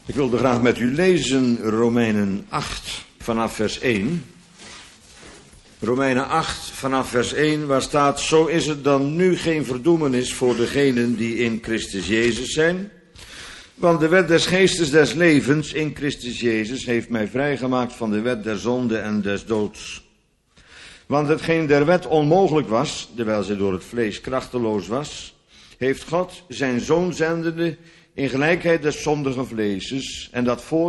Ik wilde graag met u lezen Romeinen 8 vanaf vers 1. Romeinen 8 vanaf vers 1, waar staat: Zo is het dan nu geen verdoemenis voor degenen die in Christus Jezus zijn. Want de wet des geestes des levens in Christus Jezus heeft mij vrijgemaakt van de wet der zonde en des doods. Want hetgeen der wet onmogelijk was, terwijl zij door het vlees krachteloos was, heeft God zijn zoon zendende in gelijkheid des zondigen vleeses, en dat voor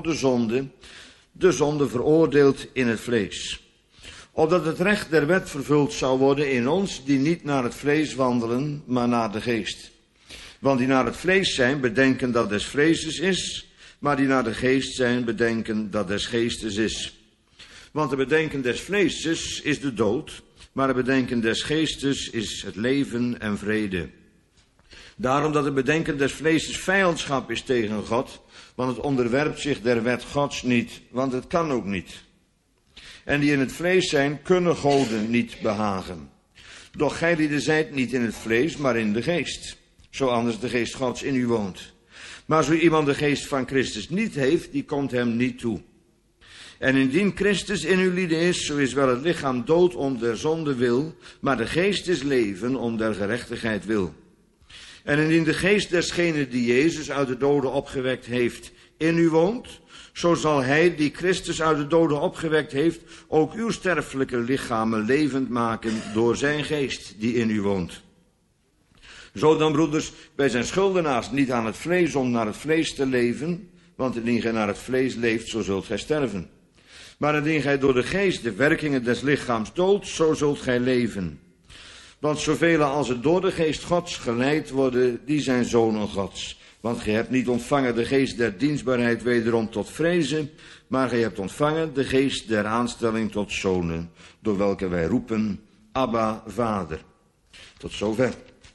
de zonde veroordeeld in het vlees. Opdat het recht der wet vervuld zou worden in ons, die niet naar het vlees wandelen, maar naar de geest. Want die naar het vlees zijn, bedenken dat des vleeses is, maar die naar de geest zijn, bedenken dat des geestes is. Want het bedenken des vleeses is de dood, maar het bedenken des geestes is het leven en vrede. Daarom dat het bedenken des vleeses vijandschap is tegen God, want het onderwerpt zich der wet Gods niet, want het kan ook niet. En die in het vlees zijn, kunnen goden niet behagen. Doch gij die zijt niet in het vlees, maar in de geest, zo anders de geest Gods in u woont. Maar zo iemand de geest van Christus niet heeft, die komt hem niet toe. En indien Christus in uw lieden is, zo is wel het lichaam dood om der zonde wil, maar de geest is leven om der gerechtigheid wil. En indien de geest desgene die Jezus uit de doden opgewekt heeft in u woont, zo zal hij die Christus uit de doden opgewekt heeft ook uw sterfelijke lichamen levend maken door zijn geest die in u woont. Zo dan, broeders, wij zijn schuldenaars niet aan het vlees om naar het vlees te leven, want indien gij naar het vlees leeft, zo zult gij sterven. Maar indien gij door de geest de werkingen des lichaams doodt, zo zult gij leven. Want zoveel als het door de geest Gods geleid worden, die zijn zonen Gods. Want gij hebt niet ontvangen de geest der dienstbaarheid wederom tot vrezen, maar gij hebt ontvangen de geest der aanstelling tot zonen, door welke wij roepen, Abba, Vader. Tot zover.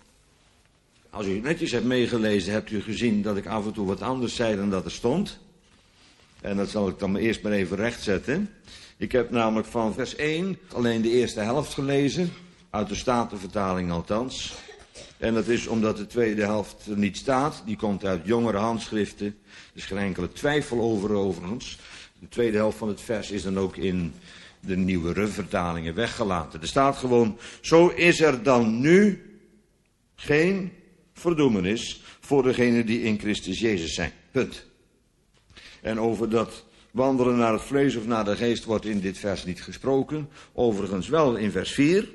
Als u het netjes hebt meegelezen, hebt u gezien dat ik af en toe wat anders zei dan dat er stond. En dat zal ik dan eerst maar even rechtzetten. Ik heb namelijk van vers 1 alleen de eerste helft gelezen, uit de Statenvertaling althans. En dat is omdat de tweede helft er niet staat. Die komt uit jongere handschriften. Er is geen enkele twijfel over overigens. De tweede helft van het vers is dan ook in de nieuwe vertalingen weggelaten. Er staat gewoon: zo is er dan nu geen verdoemenis voor degenen die in Christus Jezus zijn. Punt. En over dat wandelen naar het vlees of naar de geest wordt in dit vers niet gesproken. Overigens wel in vers 4.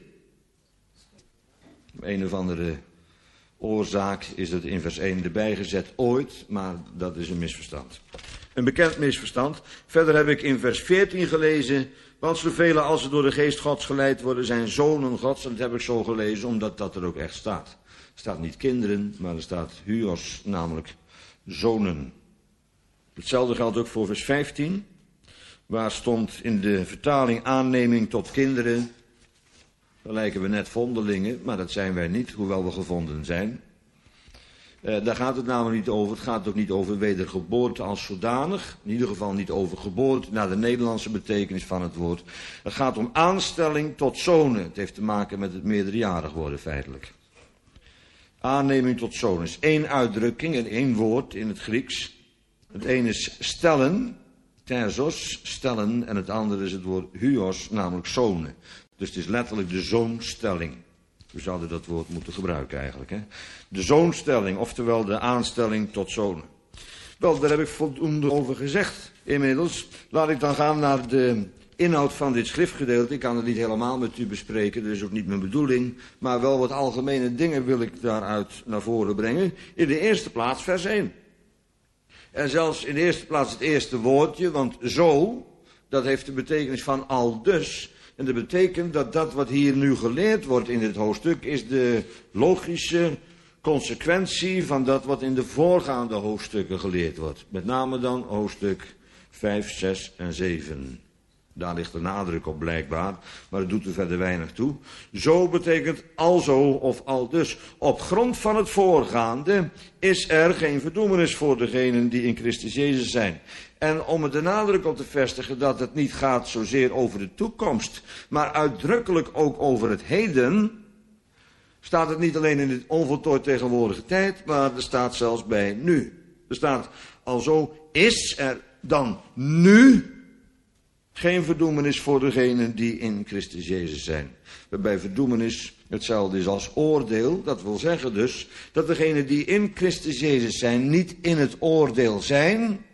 Een of andere oorzaak is het in vers 1 erbij gezet ooit, maar dat is een misverstand. Een bekend misverstand. Verder heb ik in vers 14 gelezen: want zoveel als ze door de geest Gods geleid worden, zijn zonen Gods. En dat heb ik zo gelezen, omdat dat er ook echt staat. Er staat niet kinderen, maar er staat huios, namelijk zonen. Hetzelfde geldt ook voor vers 15, waar stond in de vertaling aanneming tot kinderen. Dan lijken we net vondelingen, maar dat zijn wij niet, hoewel we gevonden zijn. Daar gaat het namelijk niet over. Het gaat ook niet over wedergeboorte als zodanig. In ieder geval niet over geboorte naar de Nederlandse betekenis van het woord. Het gaat om aanstelling tot zonen. Het heeft te maken met het meerderjarig worden feitelijk. Aanneming tot zonen is één uitdrukking en één woord in het Grieks. Het ene is stellen, thesos, stellen, en het andere is het woord huios, namelijk zonen. Dus het is letterlijk de zoonstelling. We zouden dat woord moeten gebruiken eigenlijk. Hè? De zoonstelling, oftewel de aanstelling tot zonen. Wel, daar heb ik voldoende over gezegd inmiddels. Laat ik dan gaan naar de inhoud van dit schriftgedeelte. Ik kan het niet helemaal met u bespreken, dat is ook niet mijn bedoeling. Maar wel wat algemene dingen wil ik daaruit naar voren brengen. In de eerste plaats vers 1. En zelfs in de eerste plaats het eerste woordje, want zo, dat heeft de betekenis van al dus. En dat betekent dat dat wat hier nu geleerd wordt in dit hoofdstuk is de logische consequentie van dat wat in de voorgaande hoofdstukken geleerd wordt. Met name dan hoofdstuk 5, 6 en 7. Daar ligt de nadruk op blijkbaar, maar het doet er verder weinig toe. Zo betekent alzo of al dus. Op grond van het voorgaande is er geen verdoemenis voor degenen die in Christus Jezus zijn. En om er de nadruk op te vestigen dat het niet gaat zozeer over de toekomst, maar uitdrukkelijk ook over het heden, staat het niet alleen in de onvoltooid tegenwoordige tijd, maar er staat zelfs bij nu. Er staat, alzo is er dan nu geen verdoemenis voor degenen die in Christus Jezus zijn. Waarbij verdoemenis hetzelfde is als oordeel. Dat wil zeggen dus dat degenen die in Christus Jezus zijn niet in het oordeel zijn,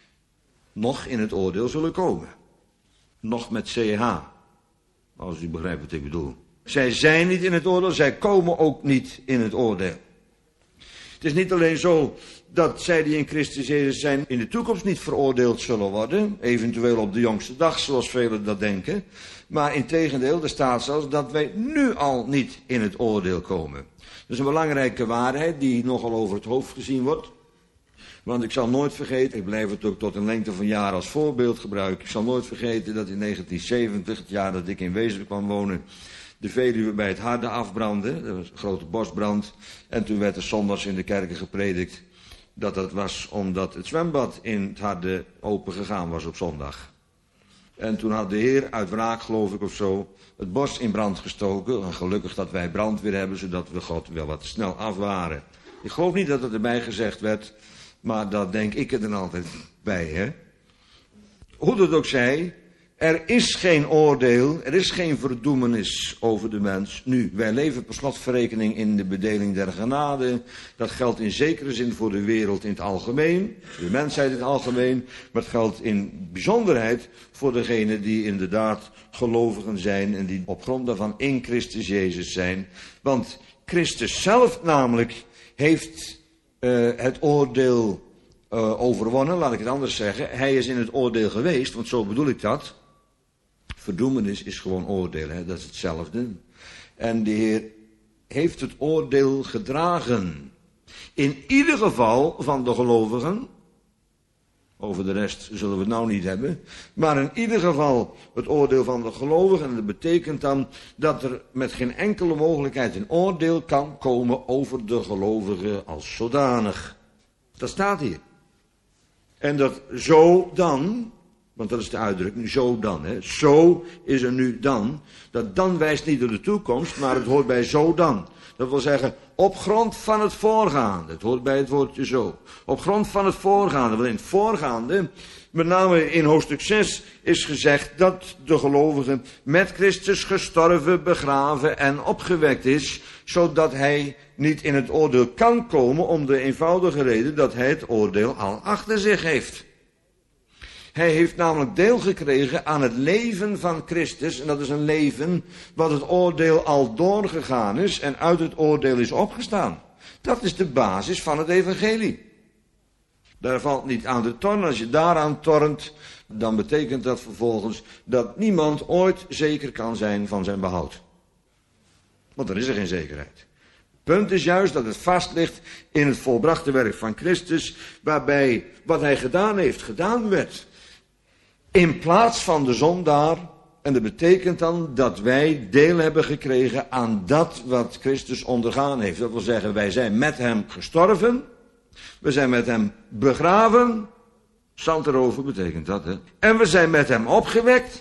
nog in het oordeel zullen komen. Nog met CH, als u begrijpt wat ik bedoel. Zij zijn niet in het oordeel, zij komen ook niet in het oordeel. Het is niet alleen zo dat zij die in Christus Jezus zijn in de toekomst niet veroordeeld zullen worden, eventueel op de jongste dag zoals velen dat denken, maar integendeel, er staat zelfs dat wij nu al niet in het oordeel komen. Dat is een belangrijke waarheid die nogal over het hoofd gezien wordt. Want ik zal nooit vergeten, ik blijf het ook tot een lengte van jaren als voorbeeld gebruiken, ik zal nooit vergeten dat in 1970, het jaar dat ik in Wezen kwam wonen, de Veluwe bij het Harde afbrandde. Dat was een grote bosbrand. En toen werd er zondags in de kerken gepredikt dat was omdat het zwembad in het Harde open gegaan was op zondag. En toen had de Heer uit wraak, geloof ik of zo, het bos in brand gestoken. En gelukkig dat wij brandweer hebben, zodat we God wel wat snel af waren. Ik geloof niet dat het erbij gezegd werd, maar dat denk ik er dan altijd bij, hè. Hoe dat ook zij, er is geen oordeel, er is geen verdoemenis over de mens. Nu, wij leven per slotverrekening in de bedeling der genade. Dat geldt in zekere zin voor de wereld in het algemeen, de mensheid in het algemeen. Maar het geldt in bijzonderheid voor degenen die inderdaad gelovigen zijn en die op grond daarvan in Christus Jezus zijn. Want Christus zelf namelijk heeft het oordeel overwonnen, laat ik het anders zeggen. Hij is in het oordeel geweest, want zo bedoel ik dat. Verdoemenis is gewoon oordeel, hè? Dat is hetzelfde. En de Heer heeft het oordeel gedragen. In ieder geval van de gelovigen. Over de rest zullen we het nou niet hebben. Maar in ieder geval het oordeel van de gelovigen. En dat betekent dan dat er met geen enkele mogelijkheid een oordeel kan komen over de gelovigen als zodanig. Dat staat hier. En dat zo dan, want dat is de uitdrukking, zo dan. Hè. Zo is er nu dan. Dat dan wijst niet naar de toekomst, maar het hoort bij zo dan. Dat wil zeggen, op grond van het voorgaande. Het hoort bij het woordje zo. Op grond van het voorgaande. Want in het voorgaande, met name in hoofdstuk 6, is gezegd dat de gelovige met Christus gestorven, begraven en opgewekt is, zodat hij niet in het oordeel kan komen om de eenvoudige reden dat hij het oordeel al achter zich heeft. Hij heeft namelijk deel gekregen aan het leven van Christus. En dat is een leven wat het oordeel al doorgegaan is en uit het oordeel is opgestaan. Dat is de basis van het evangelie. Daar valt niet aan te tornen. Als je daaraan tornt, dan betekent dat vervolgens dat niemand ooit zeker kan zijn van zijn behoud. Want dan is er geen zekerheid. Het punt is juist dat het vast ligt in het volbrachte werk van Christus, waarbij wat hij gedaan heeft, gedaan werd. In plaats van de zondaar. En dat betekent dan dat wij deel hebben gekregen aan dat wat Christus ondergaan heeft. Dat wil zeggen, wij zijn met hem gestorven. We zijn met hem begraven. Zand erover betekent dat, hè. En we zijn met hem opgewekt.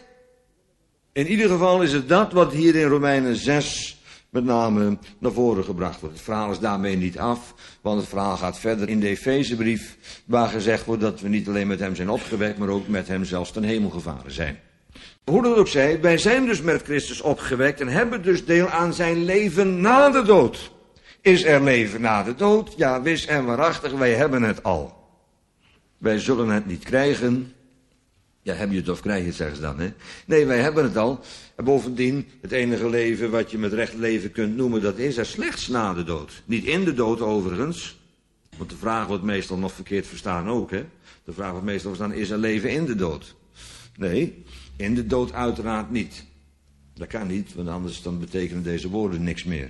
In ieder geval is het dat wat hier in Romeinen 6 met name naar voren gebracht wordt. Het verhaal is daarmee niet af, want het verhaal gaat verder in de Efezebrief, waar gezegd wordt dat we niet alleen met hem zijn opgewekt, maar ook met hem zelfs ten hemel gevaren zijn. Hoe dat ook zij, wij zijn dus met Christus opgewekt en hebben dus deel aan zijn leven na de dood. Is er leven na de dood? Ja, wis en waarachtig, wij hebben het al. Wij zullen het niet krijgen. Ja, heb je het of krijg je het, zeggen ze dan, hè? Nee, wij hebben het al. En bovendien, het enige leven wat je met recht leven kunt noemen, dat is er slechts na de dood. Niet in de dood overigens. Want de vraag wordt meestal nog verkeerd verstaan ook, hè? De vraag wordt meestal verstaan, is er leven in de dood? Nee, in de dood uiteraard niet. Dat kan niet, want anders dan betekenen deze woorden niks meer.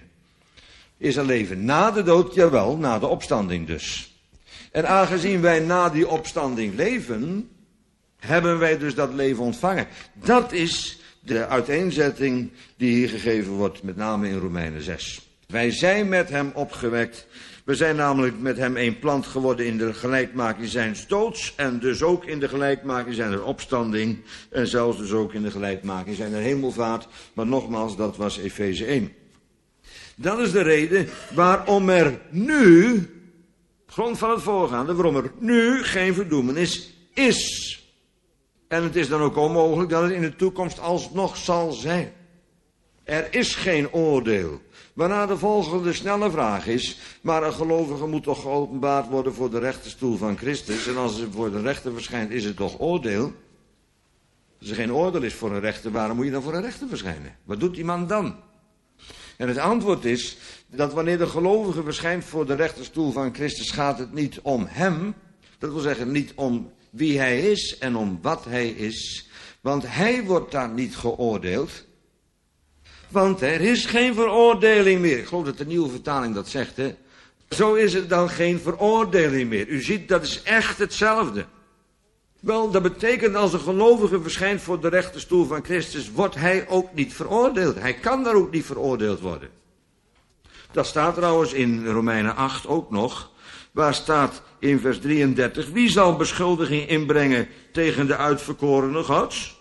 Is er leven na de dood? Jawel, na de opstanding dus. En aangezien wij na die opstanding leven, hebben wij dus dat leven ontvangen. Dat is de uiteenzetting die hier gegeven wordt, met name in Romeinen 6. Wij zijn met hem opgewekt. We zijn namelijk met hem een plant geworden in de gelijkmaking zijns doods. En dus ook in de gelijkmaking zijner opstanding. En zelfs dus ook in de gelijkmaking zijner hemelvaart. Maar nogmaals, dat was Efeze 1. Dat is de reden waarom er nu Grond van het voorgaande, waarom er nu geen verdoemenis is. En het is dan ook onmogelijk dat het in de toekomst alsnog zal zijn. Er is geen oordeel. Waarna de volgende snelle vraag is, maar een gelovige moet toch geopenbaard worden voor de rechterstoel van Christus. En als het voor de rechter verschijnt, is het toch oordeel? Als er geen oordeel is voor een rechter, waarom moet je dan voor een rechter verschijnen? Wat doet die man dan? En het antwoord is dat wanneer de gelovige verschijnt voor de rechterstoel van Christus, gaat het niet om hem. Dat wil zeggen niet om wie hij is en om wat hij is. Want hij wordt daar niet geoordeeld. Want er is geen veroordeling meer. Ik geloof dat de nieuwe vertaling dat zegt, hè. Zo is er dan geen veroordeling meer. U ziet, dat is echt hetzelfde. Wel, dat betekent als een gelovige verschijnt voor de rechterstoel van Christus, wordt hij ook niet veroordeeld. Hij kan daar ook niet veroordeeld worden. Dat staat trouwens in Romeinen 8 ook nog. Waar staat in vers 33, wie zal beschuldiging inbrengen tegen de uitverkorene Gods?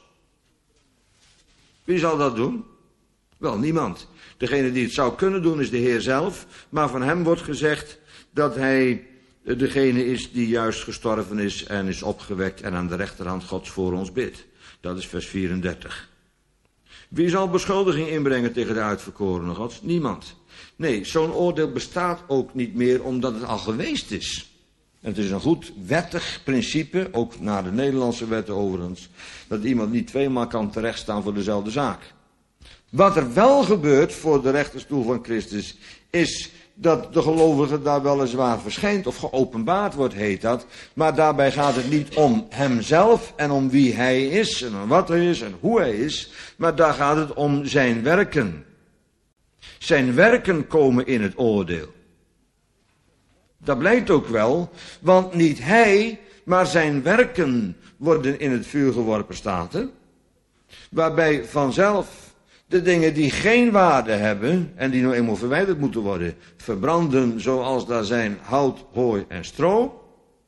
Wie zal dat doen? Wel, niemand. Degene die het zou kunnen doen is de Heer zelf. Maar van hem wordt gezegd dat hij degene is die juist gestorven is en is opgewekt en aan de rechterhand Gods voor ons bidt. Dat is vers 34. Wie zal beschuldiging inbrengen tegen de uitverkorene Gods? Niemand. Nee, zo'n oordeel bestaat ook niet meer omdat het al geweest is. En het is een goed wettig principe, ook naar de Nederlandse wetten overigens, dat iemand niet tweemaal kan terechtstaan voor dezelfde zaak. Wat er wel gebeurt voor de rechterstoel van Christus, is dat de gelovige daar weliswaar verschijnt, of geopenbaard wordt, heet dat. Maar daarbij gaat het niet om hemzelf en om wie hij is, en om wat hij is en hoe hij is. Maar daar gaat het om zijn werken. Zijn werken komen in het oordeel. Dat blijkt ook wel, want niet hij, maar zijn werken worden in het vuur geworpen, staat er. Waarbij vanzelf de dingen die geen waarde hebben en die nou eenmaal verwijderd moeten worden, verbranden zoals daar zijn hout, hooi en stro.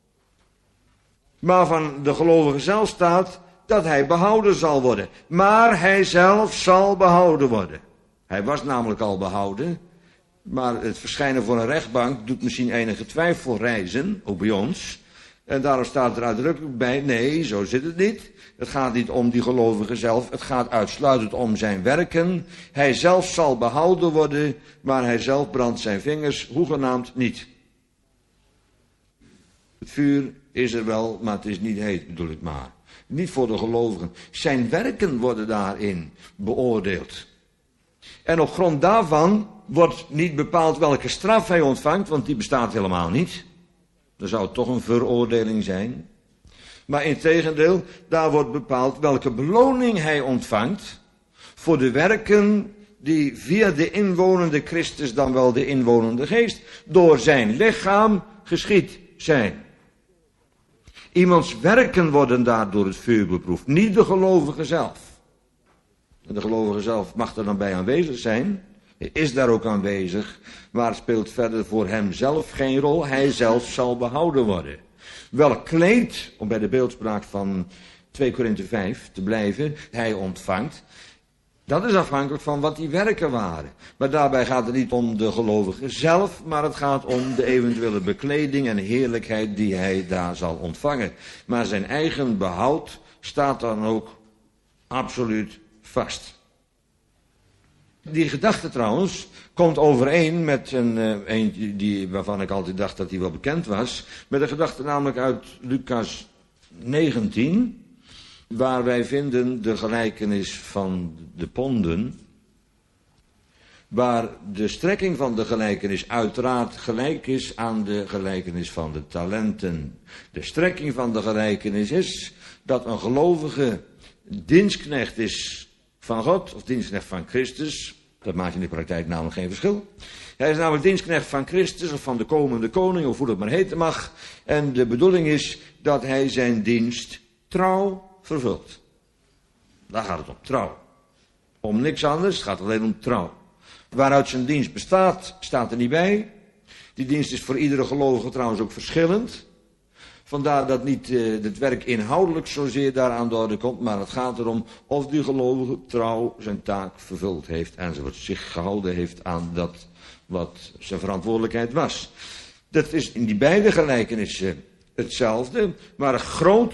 Maar van de gelovige zelf staat dat hij behouden zal worden. Maar hij zelf zal behouden worden. Hij was namelijk al behouden, maar het verschijnen voor een rechtbank doet misschien enige twijfel reizen, ook bij ons. En daarom staat er uitdrukkelijk bij, nee, zo zit het niet. Het gaat niet om die gelovige zelf, het gaat uitsluitend om zijn werken. Hij zelf zal behouden worden, maar hij zelf brandt zijn vingers hoegenaamd niet. Het vuur is er wel, maar het is niet heet, bedoel ik maar. Niet voor de gelovigen. Zijn werken worden daarin beoordeeld. En op grond daarvan wordt niet bepaald welke straf hij ontvangt, want die bestaat helemaal niet. Er zou toch een veroordeling zijn. Maar integendeel, daar wordt bepaald welke beloning hij ontvangt voor de werken die via de inwonende Christus, dan wel de inwonende geest, door zijn lichaam geschied zijn. Iemands werken worden daar door het vuur beproefd, niet de gelovige zelf. En de gelovige zelf mag er dan bij aanwezig zijn. Hij is daar ook aanwezig, maar speelt verder voor hemzelf geen rol. Hij zelf zal behouden worden. Welk kleed, om bij de beeldspraak van 2 Korinthe 5 te blijven, hij ontvangt, dat is afhankelijk van wat die werken waren. Maar daarbij gaat het niet om de gelovige zelf, maar het gaat om de eventuele bekleding en heerlijkheid die hij daar zal ontvangen. Maar zijn eigen behoud staat dan ook absoluut vast. Die gedachte trouwens komt overeen met een waarvan ik altijd dacht dat hij wel bekend was. Met een gedachte namelijk uit Lucas 19. Waar wij vinden de gelijkenis van de ponden. Waar de strekking van de gelijkenis uiteraard gelijk is aan de gelijkenis van de talenten. De strekking van de gelijkenis is dat een gelovige dienstknecht is van God, of dienstknecht van Christus. Dat maakt in de praktijk namelijk geen verschil. Hij is namelijk dienstknecht van Christus, of van de komende koning, of hoe dat maar heten mag. En de bedoeling is dat hij zijn dienst trouw vervult. Daar gaat het om, trouw. Om niks anders, het gaat alleen om trouw. Waaruit zijn dienst bestaat, staat er niet bij. Die dienst is voor iedere gelovige trouwens ook verschillend. Vandaar dat niet het werk inhoudelijk zozeer daaraan de orde komt, maar het gaat erom of die gelovige trouw zijn taak vervuld heeft enzovoort, zich gehouden heeft aan dat wat zijn verantwoordelijkheid was. Dat is in die beide gelijkenissen hetzelfde, maar het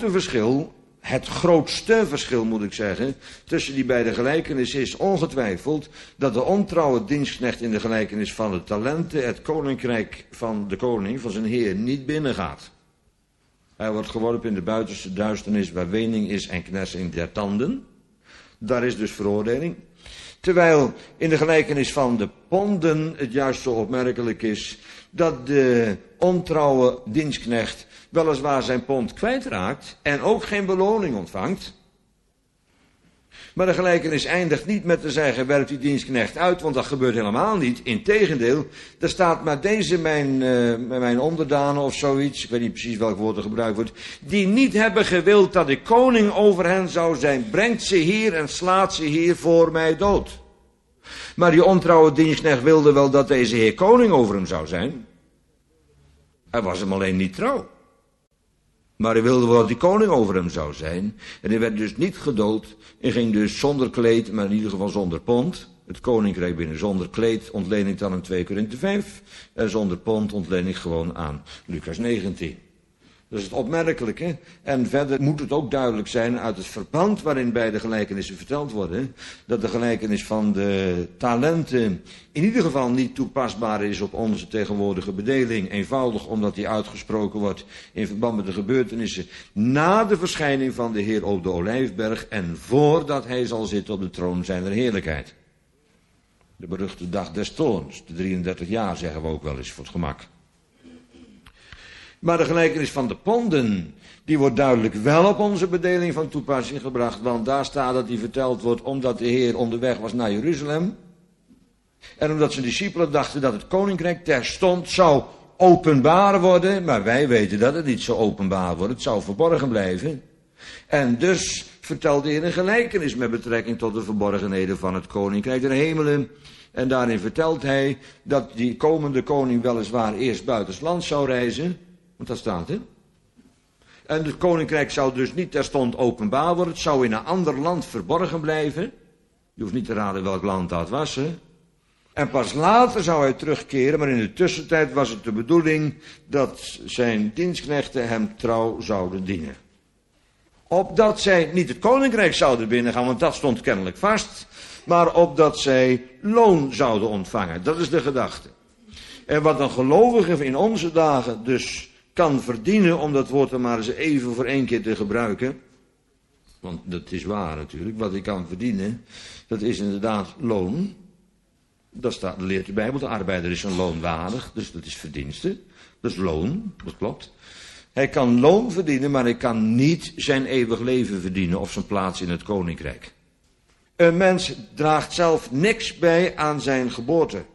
grootste verschil moet ik zeggen, tussen die beide gelijkenissen is ongetwijfeld dat de ontrouwe dienstknecht in de gelijkenis van de talenten het koninkrijk van de koning, van zijn heer, niet binnengaat. Hij wordt geworpen in de buitenste duisternis waar wening is en knersing der tanden. Daar is dus veroordeling. Terwijl in de gelijkenis van de ponden het juist zo opmerkelijk is dat de ontrouwe dienstknecht weliswaar zijn pond kwijtraakt en ook geen beloning ontvangt. Maar de gelijkenis eindigt niet met te zeggen, werpt die dienstknecht uit, want dat gebeurt helemaal niet. Integendeel, er staat maar deze mijn onderdanen of zoiets, ik weet niet precies welk woord er gebruikt wordt, die niet hebben gewild dat ik koning over hen zou zijn, brengt ze hier en slaat ze hier voor mij dood. Maar die ontrouwe dienstknecht wilde wel dat deze heer koning over hem zou zijn. Hij was hem alleen niet trouw. Maar hij wilde wel dat die koning over hem zou zijn. En hij werd dus niet gedood. En ging dus zonder kleed, maar in ieder geval zonder pond. Het koninkrijk binnen. Zonder kleed ontleen ik dan aan 2 Korinthe 5. En zonder pond ontleen ik gewoon aan Lucas 19. Dat is het opmerkelijke. En verder moet het ook duidelijk zijn uit het verband waarin beide gelijkenissen verteld worden, dat de gelijkenis van de talenten in ieder geval niet toepasbaar is op onze tegenwoordige bedeling. Eenvoudig omdat die uitgesproken wordt in verband met de gebeurtenissen na de verschijning van de Heer op de Olijfberg en voordat hij zal zitten op de troon zijner heerlijkheid. De beruchte dag des toorns, de 33 jaar zeggen we ook wel eens voor het gemak. Maar de gelijkenis van de ponden, die wordt duidelijk wel op onze bedeling van toepassing gebracht. Want daar staat dat die verteld wordt omdat de Heer onderweg was naar Jeruzalem. En omdat zijn discipelen dachten dat het koninkrijk terstond zou openbaar worden. Maar wij weten dat het niet zou openbaar wordt, het zou verborgen blijven. En dus vertelt de Heer een gelijkenis met betrekking tot de verborgenheden van het koninkrijk der hemelen. En daarin vertelt hij dat die komende koning weliswaar eerst buitensland zou reizen. Want dat staat er. En het koninkrijk zou dus niet terstond openbaar worden. Het zou in een ander land verborgen blijven. Je hoeft niet te raden welk land dat was. Hè? En pas later zou hij terugkeren. Maar in de tussentijd was het de bedoeling dat zijn dienstknechten hem trouw zouden dienen. Opdat zij niet het koninkrijk zouden binnengaan. Want dat stond kennelijk vast. Maar opdat zij loon zouden ontvangen. Dat is de gedachte. En wat een gelovige in onze dagen dus kan verdienen, om dat woord er maar eens even voor 1 keer te gebruiken. Want dat is waar natuurlijk, wat ik kan verdienen, dat is inderdaad loon. Dat leert de Bijbel, de arbeider is een loon waardig, dus dat is verdienste. Dat is loon, dat klopt. Hij kan loon verdienen, maar hij kan niet zijn eeuwig leven verdienen of zijn plaats in het koninkrijk. Een mens draagt zelf niks bij aan zijn geboorte.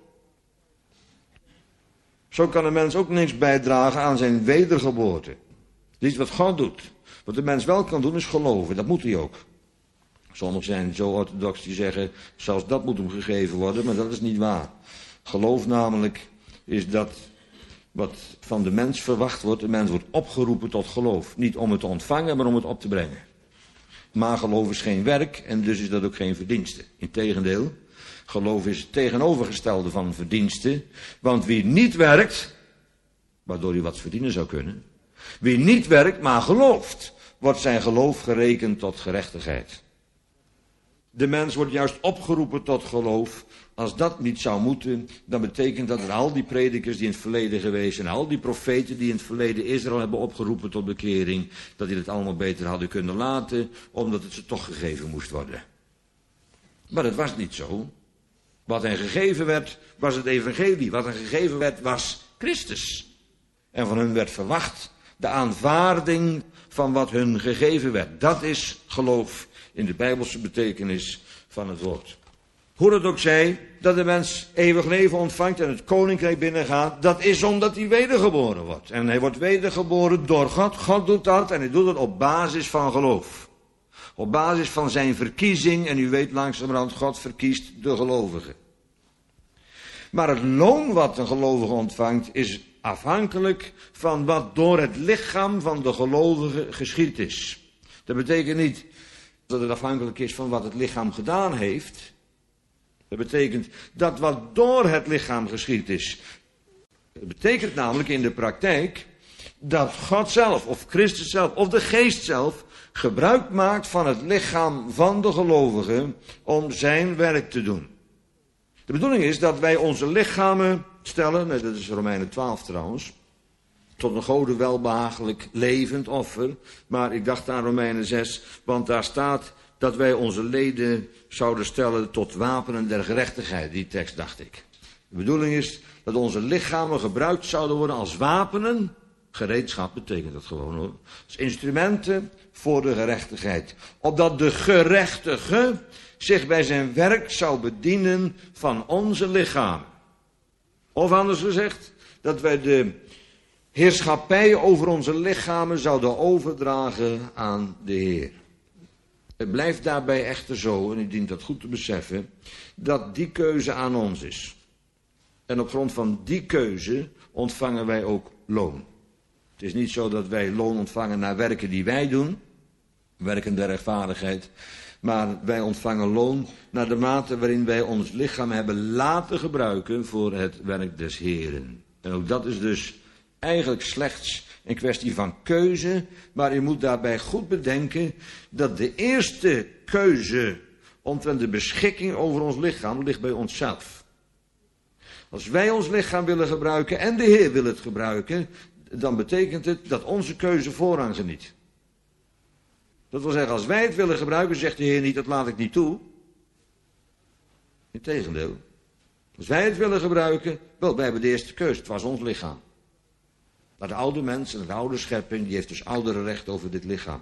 Zo kan een mens ook niks bijdragen aan zijn wedergeboorte. Dat is iets wat God doet. Wat de mens wel kan doen is geloven, dat moet hij ook. Sommigen zijn zo orthodox die zeggen, zelfs dat moet hem gegeven worden, maar dat is niet waar. Geloof namelijk is dat wat van de mens verwacht wordt. De mens wordt opgeroepen tot geloof. Niet om het te ontvangen, maar om het op te brengen. Maar geloof is geen werk en dus is dat ook geen verdienste. Integendeel, geloof is het tegenovergestelde van verdienste. Want wie niet werkt, waardoor hij wat verdienen zou kunnen. Wie niet werkt, maar gelooft, wordt zijn geloof gerekend tot gerechtigheid. De mens wordt juist opgeroepen tot geloof. Als dat niet zou moeten, dan betekent dat er al die predikers die in het verleden geweest zijn, al die profeten die in het verleden Israël hebben opgeroepen tot bekering, dat die het allemaal beter hadden kunnen laten, omdat het ze toch gegeven moest worden. Maar dat was niet zo. Wat hen gegeven werd, was het evangelie. Wat hen gegeven werd, was Christus. En van hun werd verwacht de aanvaarding van wat hun gegeven werd. Dat is geloof in de Bijbelse betekenis van het woord. Hoe het ook zij, dat de mens eeuwig leven ontvangt en het koninkrijk binnengaat, dat is omdat hij wedergeboren wordt. En hij wordt wedergeboren door God. God doet dat en hij doet het op basis van geloof. Op basis van zijn verkiezing, en u weet langzamerhand, God verkiest de gelovigen. Maar het loon wat een gelovige ontvangt is afhankelijk van wat door het lichaam van de gelovige geschied is. Dat betekent niet dat het afhankelijk is van wat het lichaam gedaan heeft. Dat betekent dat wat door het lichaam geschied is, Het betekent namelijk in de praktijk dat God zelf, of Christus zelf, of de Geest zelf gebruik maakt van het lichaam van de gelovige om zijn werk te doen. De bedoeling is dat wij onze lichamen stellen, dat is Romeinen 12 trouwens, tot een Gode welbehagelijk levend offer. Maar ik dacht aan Romeinen 6, want daar staat dat wij onze leden zouden stellen tot wapenen der gerechtigheid. Die tekst dacht ik. De bedoeling is dat onze lichamen gebruikt zouden worden als wapenen. Gereedschap betekent dat gewoon hoor. Als instrumenten voor de gerechtigheid. Opdat de gerechtige zich bij zijn werk zou bedienen van onze lichamen. Of anders gezegd, dat wij de heerschappij over onze lichamen zouden overdragen aan de Heer. Het blijft daarbij echter zo, en u dient dat goed te beseffen, dat die keuze aan ons is. En op grond van die keuze ontvangen wij ook loon. Het is niet zo dat wij loon ontvangen naar werken die wij doen, werken der rechtvaardigheid, maar wij ontvangen loon naar de mate waarin wij ons lichaam hebben laten gebruiken voor het werk des Heeren. En ook dat is dus eigenlijk slechts een kwestie van keuze, maar u moet daarbij goed bedenken dat de eerste keuze omtrent de beschikking over ons lichaam ligt bij onszelf. Als wij ons lichaam willen gebruiken en de Heer wil het gebruiken, dan betekent het dat onze keuze voorrang geniet. Dat wil zeggen, als wij het willen gebruiken, zegt de Heer niet, dat laat ik niet toe. Integendeel. Als wij het willen gebruiken, wel, wij hebben de eerste keuze, het was ons lichaam. Maar de oude mens en de oude schepping, die heeft dus oudere recht over dit lichaam.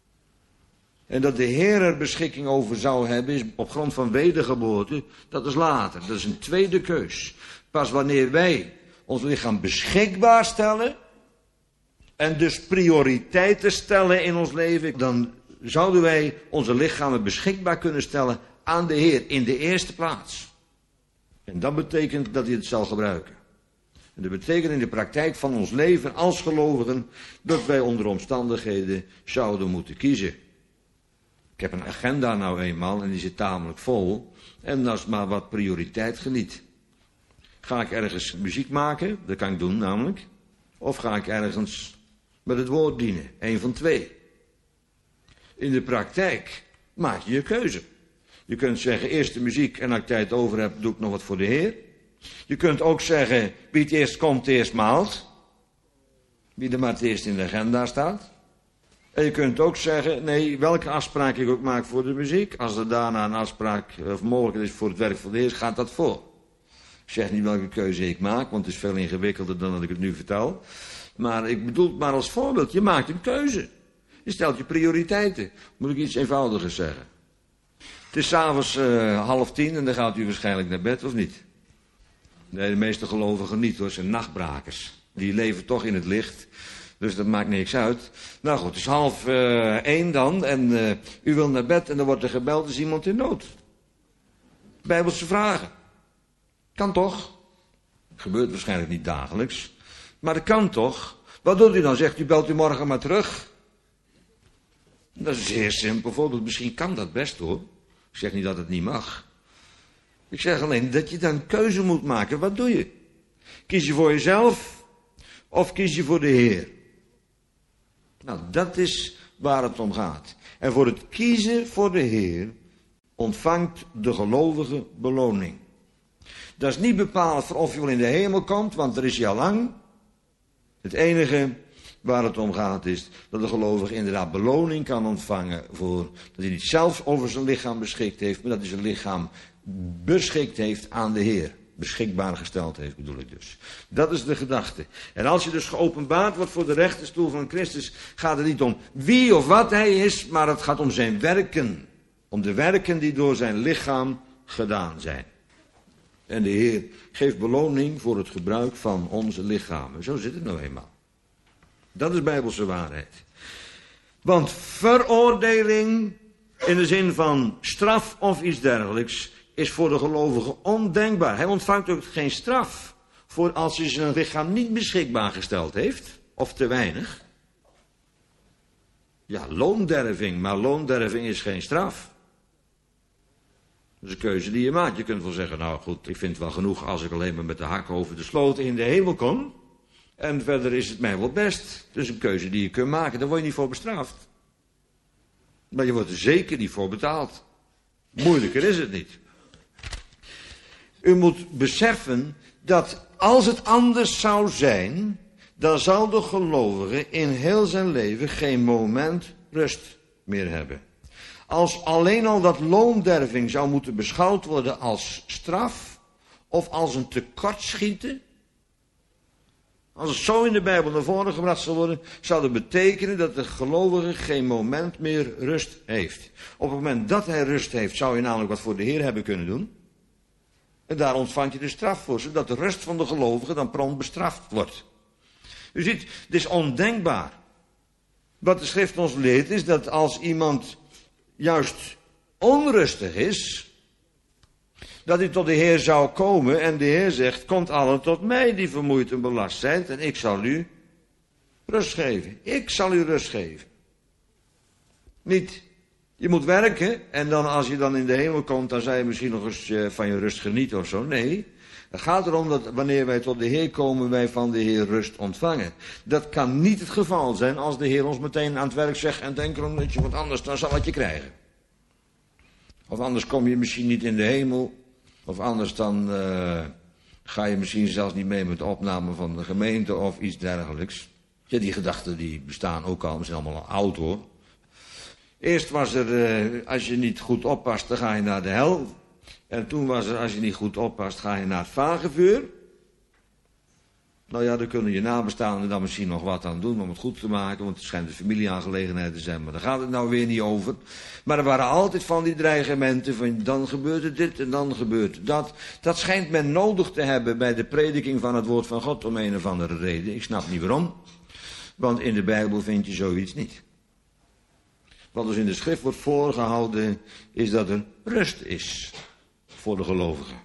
En dat de Heer er beschikking over zou hebben, is op grond van wedergeboorte, dat is later. Dat is een tweede keus. Pas wanneer wij ons lichaam beschikbaar stellen, en dus prioriteiten stellen in ons leven, dan zouden wij onze lichamen beschikbaar kunnen stellen aan de Heer in de eerste plaats. En dat betekent dat hij het zal gebruiken. En dat betekent in de praktijk van ons leven als gelovigen dat wij onder omstandigheden zouden moeten kiezen. Ik heb een agenda nou eenmaal en die zit tamelijk vol. En als maar wat prioriteit geniet. Ga ik ergens muziek maken? Dat kan ik doen namelijk. Of ga ik ergens met het woord dienen? Eén van twee. In de praktijk maak je je keuze. Je kunt zeggen, eerst de muziek en als ik tijd over heb, doe ik nog wat voor de Heer. Je kunt ook zeggen, wie het eerst komt, het eerst maalt. Wie er maar het eerst in de agenda staat. En je kunt ook zeggen, nee, welke afspraak ik ook maak voor de muziek. Als er daarna een afspraak of mogelijk is voor het werk van de Heer, gaat dat voor. Ik zeg niet welke keuze ik maak, want het is veel ingewikkelder dan dat ik het nu vertel. Maar ik bedoel het maar als voorbeeld, je maakt een keuze. Je stelt je prioriteiten. Moet ik iets eenvoudigers zeggen. Het is 's avonds 9:30 en dan gaat u waarschijnlijk naar bed, of niet? Nee, de meeste gelovigen niet hoor, het zijn nachtbrakers. Die leven toch in het licht, dus dat maakt niks uit. Nou goed, het is 12:30 dan en u wil naar bed en dan wordt er gebeld, is iemand in nood. Bijbelse vragen. Kan toch? Gebeurt waarschijnlijk niet dagelijks, maar dat kan toch? Wat doet u dan? Zegt u, belt u morgen maar terug? Dat is zeer simpel. Bijvoorbeeld, misschien kan dat best hoor. Ik zeg niet dat het niet mag. Ik zeg alleen dat je dan een keuze moet maken. Wat doe je? Kies je voor jezelf of kies je voor de Heer? Nou, dat is waar het om gaat. En voor het kiezen voor de Heer ontvangt de gelovige beloning. Dat is niet bepaald voor of je wel in de hemel komt, want er is hij al lang. Het enige waar het om gaat is dat de gelovige inderdaad beloning kan ontvangen voor dat hij niet zelf over zijn lichaam beschikt heeft, maar dat hij zijn lichaam beschikt heeft aan de Heer. Beschikbaar gesteld heeft, bedoel ik dus. Dat is de gedachte. En als je dus geopenbaard wordt voor de rechterstoel van Christus, gaat het niet om wie of wat hij is, maar het gaat om zijn werken. Om de werken die door zijn lichaam gedaan zijn. En de Heer geeft beloning voor het gebruik van onze lichamen. Zo zit het nou eenmaal. Dat is bijbelse waarheid. Want veroordeling in de zin van straf of iets dergelijks is voor de gelovige ondenkbaar. Hij ontvangt ook geen straf voor als hij zijn lichaam niet beschikbaar gesteld heeft of te weinig. Ja, loonderving, maar loonderving is geen straf. Dat is een keuze die je maakt. Je kunt wel zeggen, nou goed, ik vind het wel genoeg als ik alleen maar met de hak over de sloot in de hemel kom. En verder is het mij wel best. Dat is een keuze die je kunt maken, daar word je niet voor bestraft. Maar je wordt er zeker niet voor betaald. Moeilijker is het niet. U moet beseffen dat als het anders zou zijn, dan zal de gelovige in heel zijn leven geen moment rust meer hebben. Als alleen al dat loonderving zou moeten beschouwd worden als straf of als een tekortschieten, als het zo in de Bijbel naar voren gebracht zou worden, zou dat betekenen dat de gelovige geen moment meer rust heeft. Op het moment dat hij rust heeft, zou je namelijk wat voor de Heer hebben kunnen doen. En daar ontvangt je de straf voor, zodat de rust van de gelovige dan prompt bestraft wordt. U ziet, het is ondenkbaar. Wat de schrift ons leert is dat als iemand juist onrustig is, dat hij tot de Heer zou komen en de Heer zegt, komt allen tot mij die vermoeid en belast zijn en ik zal u rust geven. Ik zal u rust geven. Niet, je moet werken en dan als je dan in de hemel komt, dan zou je misschien nog eens van je rust genieten of zo. Nee, het gaat erom dat wanneer wij tot de Heer komen, wij van de Heer rust ontvangen. Dat kan niet het geval zijn als de Heer ons meteen aan het werk zegt en denkt erom dat je wat anders dan zal het je krijgen. Of anders kom je misschien niet in de hemel. Of anders dan ga je misschien zelfs niet mee met de opname van de gemeente of iets dergelijks. Ja, die gedachten die bestaan ook al, ze zijn allemaal al oud hoor. Eerst was er, als je niet goed oppast, dan ga je naar de hel. En toen was er, als je niet goed oppast, ga je naar het vagevuur. Nou ja, daar kunnen je nabestaanden dan misschien nog wat aan doen om het goed te maken, want het schijnt een familieaangelegenheid te zijn, maar daar gaat het nou weer niet over. Maar er waren altijd van die dreigementen van dan gebeurt er dit en dan gebeurt er dat. Dat schijnt men nodig te hebben bij de prediking van het woord van God om een of andere reden. Ik snap niet waarom, want in de Bijbel vind je zoiets niet. Wat dus in de schrift wordt voorgehouden is dat er rust is voor de gelovigen.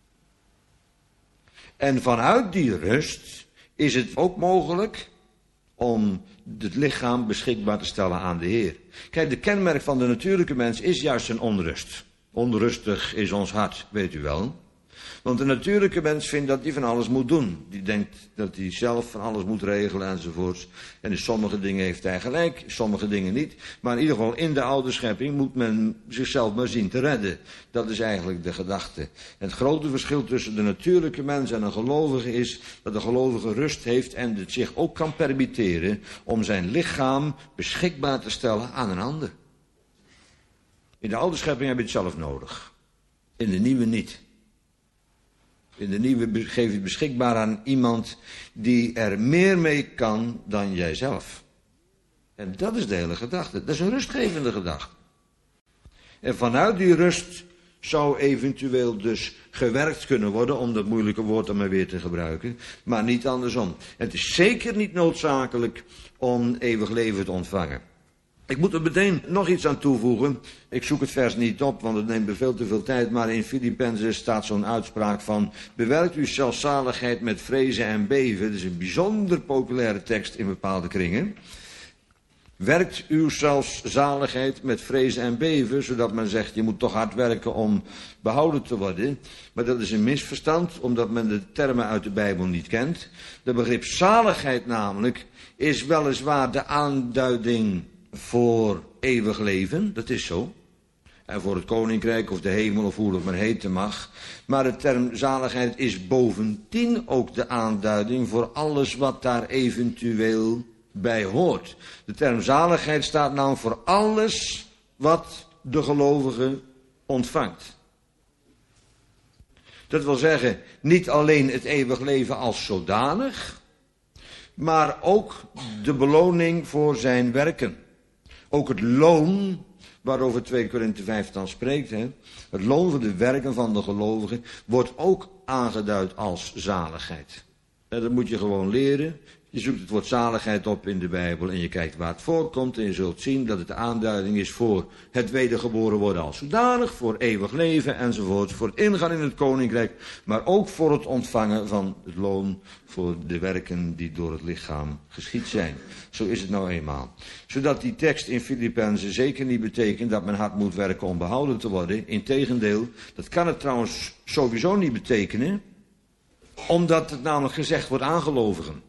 En vanuit die rust is het ook mogelijk om het lichaam beschikbaar te stellen aan de Heer. Kijk, de kenmerk van de natuurlijke mens is juist zijn onrust. Onrustig is ons hart, weet u wel. Want de natuurlijke mens vindt dat hij van alles moet doen. Die denkt dat hij zelf van alles moet regelen enzovoorts. En in sommige dingen heeft hij gelijk, sommige dingen niet. Maar in ieder geval in de oude schepping moet men zichzelf maar zien te redden. Dat is eigenlijk de gedachte. En het grote verschil tussen de natuurlijke mens en een gelovige is dat de gelovige rust heeft en het zich ook kan permitteren om zijn lichaam beschikbaar te stellen aan een ander. In de oude schepping heb je het zelf nodig. In de nieuwe niet. In de nieuwe geef je het beschikbaar aan iemand die er meer mee kan dan jijzelf. En dat is de hele gedachte. Dat is een rustgevende gedachte. En vanuit die rust zou eventueel dus gewerkt kunnen worden, om dat moeilijke woord dan maar weer te gebruiken, maar niet andersom. Het is zeker niet noodzakelijk om eeuwig leven te ontvangen. Ik moet er meteen nog iets aan toevoegen. Ik zoek het vers niet op, want het neemt me veel te veel tijd. Maar in Filippenzen staat zo'n uitspraak van: bewerkt uw zelfzaligheid met vrezen en beven. Dat is een bijzonder populaire tekst in bepaalde kringen. Werkt uw zelfzaligheid met vrezen en beven, zodat men zegt, je moet toch hard werken om behouden te worden. Maar dat is een misverstand, omdat men de termen uit de Bijbel niet kent. De begrip zaligheid namelijk is weliswaar de aanduiding voor eeuwig leven, dat is zo. En voor het koninkrijk of de hemel of hoe het maar heten mag. Maar de term zaligheid is bovendien ook de aanduiding voor alles wat daar eventueel bij hoort. De term zaligheid staat nou voor alles wat de gelovige ontvangt. Dat wil zeggen, niet alleen het eeuwig leven als zodanig, maar ook de beloning voor zijn werken. Ook het loon, waarover 2 Korinthe 5 dan spreekt, hè, het loon voor de werken van de gelovigen, wordt ook aangeduid als zaligheid. En dat moet je gewoon leren Je zoekt het woord zaligheid op in de Bijbel en je kijkt waar het voorkomt en je zult zien dat het de aanduiding is voor het wedergeboren worden als zodanig, voor eeuwig leven enzovoort, voor het ingaan in het koninkrijk, maar ook voor het ontvangen van het loon voor de werken die door het lichaam geschied zijn. Zo is het nou eenmaal. Zodat die tekst in Filippenzen zeker niet betekent dat men hard moet werken om behouden te worden. Integendeel, dat kan het trouwens sowieso niet betekenen, omdat het namelijk gezegd wordt aan gelovigen.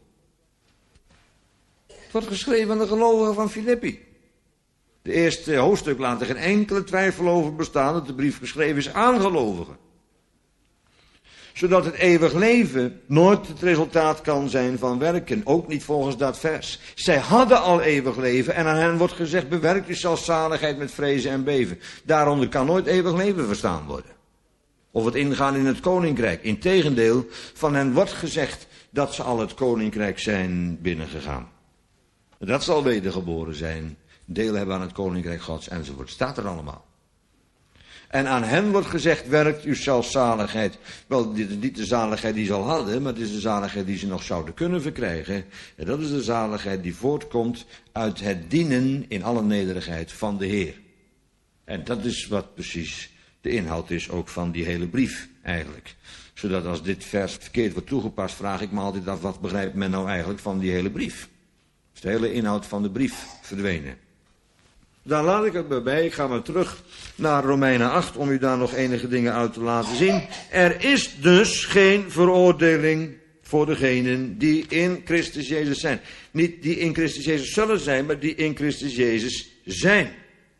Het wordt geschreven aan de gelovigen van Filippi. De eerste hoofdstuk laat er geen enkele twijfel over bestaan dat de brief geschreven is aan gelovigen. Zodat het eeuwig leven nooit het resultaat kan zijn van werken. Ook niet volgens dat vers. Zij hadden al eeuwig leven en aan hen wordt gezegd, bewerkt u zelfzaligheid met vrezen en beven. Daaronder kan nooit eeuwig leven verstaan worden. Of het ingaan in het koninkrijk. Integendeel, van hen wordt gezegd dat ze al het koninkrijk zijn binnengegaan. Dat zal wedergeboren zijn, deel hebben aan het koninkrijk Gods enzovoort. Staat er allemaal. En aan hen wordt gezegd, werkt uw zelfzaligheid. Wel, dit is niet de zaligheid die ze al hadden, maar het is de zaligheid die ze nog zouden kunnen verkrijgen. En dat is de zaligheid die voortkomt uit het dienen in alle nederigheid van de Heer. En dat is wat precies de inhoud is ook van die hele brief eigenlijk. Zodat als dit vers verkeerd wordt toegepast, vraag ik me altijd af, wat begrijpt men nou eigenlijk van die hele brief? Is de hele inhoud van de brief verdwenen. Dan laat ik het bij. Ik ga maar terug naar Romeinen 8 om u daar nog enige dingen uit te laten zien. Er is dus geen veroordeling voor degenen die in Christus Jezus zijn. Niet die in Christus Jezus zullen zijn, maar die in Christus Jezus zijn.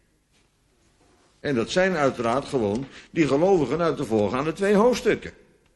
En dat zijn uiteraard gewoon die gelovigen uit de voorgaande 2 hoofdstukken.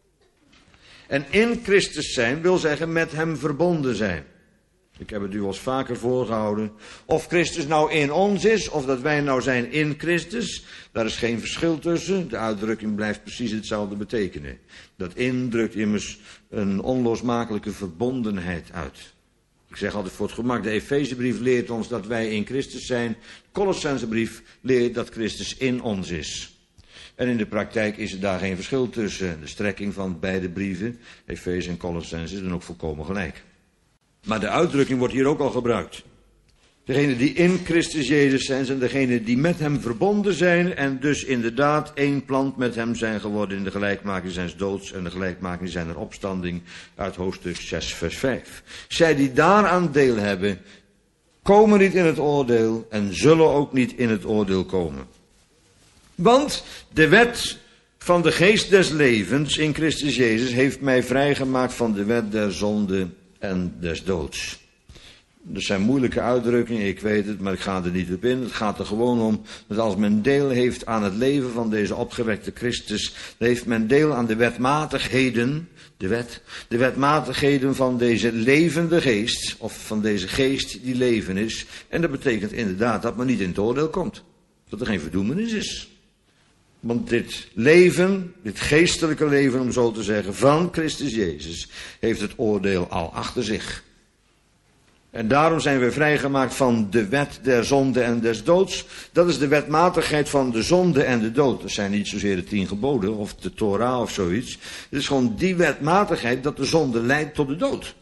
En in Christus zijn wil zeggen met hem verbonden zijn. Ik heb het u al eens vaker voorgehouden. Of Christus nou in ons is, of dat wij nou zijn in Christus, daar is geen verschil tussen. De uitdrukking blijft precies hetzelfde betekenen. Dat in drukt immers een onlosmakelijke verbondenheid uit. Ik zeg altijd voor het gemak, de Efezebrief leert ons dat wij in Christus zijn. De Colossensebrief leert dat Christus in ons is. En in de praktijk is er daar geen verschil tussen. De strekking van beide brieven, Efeze en Colossense, is dan ook volkomen gelijk. Maar de uitdrukking wordt hier ook al gebruikt. Degenen die in Christus Jezus zijn degenen die met hem verbonden zijn en dus inderdaad één plant met hem zijn geworden in de gelijkmaking zijns doods en de gelijkmaking zijner opstanding uit hoofdstuk 6 vers 5. Zij die daaraan deel hebben, komen niet in het oordeel en zullen ook niet in het oordeel komen. Want de wet van de geest des levens in Christus Jezus heeft mij vrijgemaakt van de wet der zonde en des doods. Dat zijn moeilijke uitdrukkingen, ik weet het, maar ik ga er niet op in. Het gaat er gewoon om dat als men deel heeft aan het leven van deze opgewekte Christus, dan heeft men deel aan de wetmatigheden, de wetmatigheden van deze levende geest, of van deze geest die leven is. En dat betekent inderdaad dat men niet in het oordeel komt. Dat er geen verdoemenis is. Want dit leven, dit geestelijke leven om zo te zeggen, van Christus Jezus, heeft het oordeel al achter zich. En daarom zijn we vrijgemaakt van de wet der zonde en des doods. Dat is de wetmatigheid van de zonde en de dood. Dat zijn niet zozeer de 10 geboden of de Torah of zoiets. Het is gewoon die wetmatigheid dat de zonde leidt tot de dood.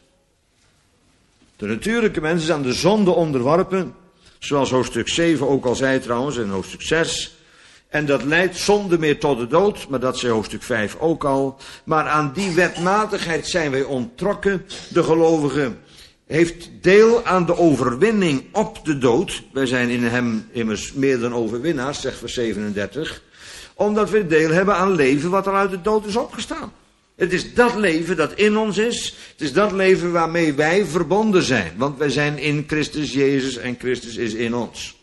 De natuurlijke mens is aan de zonde onderworpen. Zoals hoofdstuk 7 ook al zei trouwens en hoofdstuk 6. En dat leidt zonder meer tot de dood, maar dat zei hoofdstuk 5 ook al. Maar aan die wetmatigheid zijn wij onttrokken. De gelovige heeft deel aan de overwinning op de dood. Wij zijn in hem immers meer dan overwinnaars, zegt vers 37. Omdat we deel hebben aan leven wat er uit de dood is opgestaan. Het is dat leven dat in ons is. Het is dat leven waarmee wij verbonden zijn. Want wij zijn in Christus Jezus en Christus is in ons.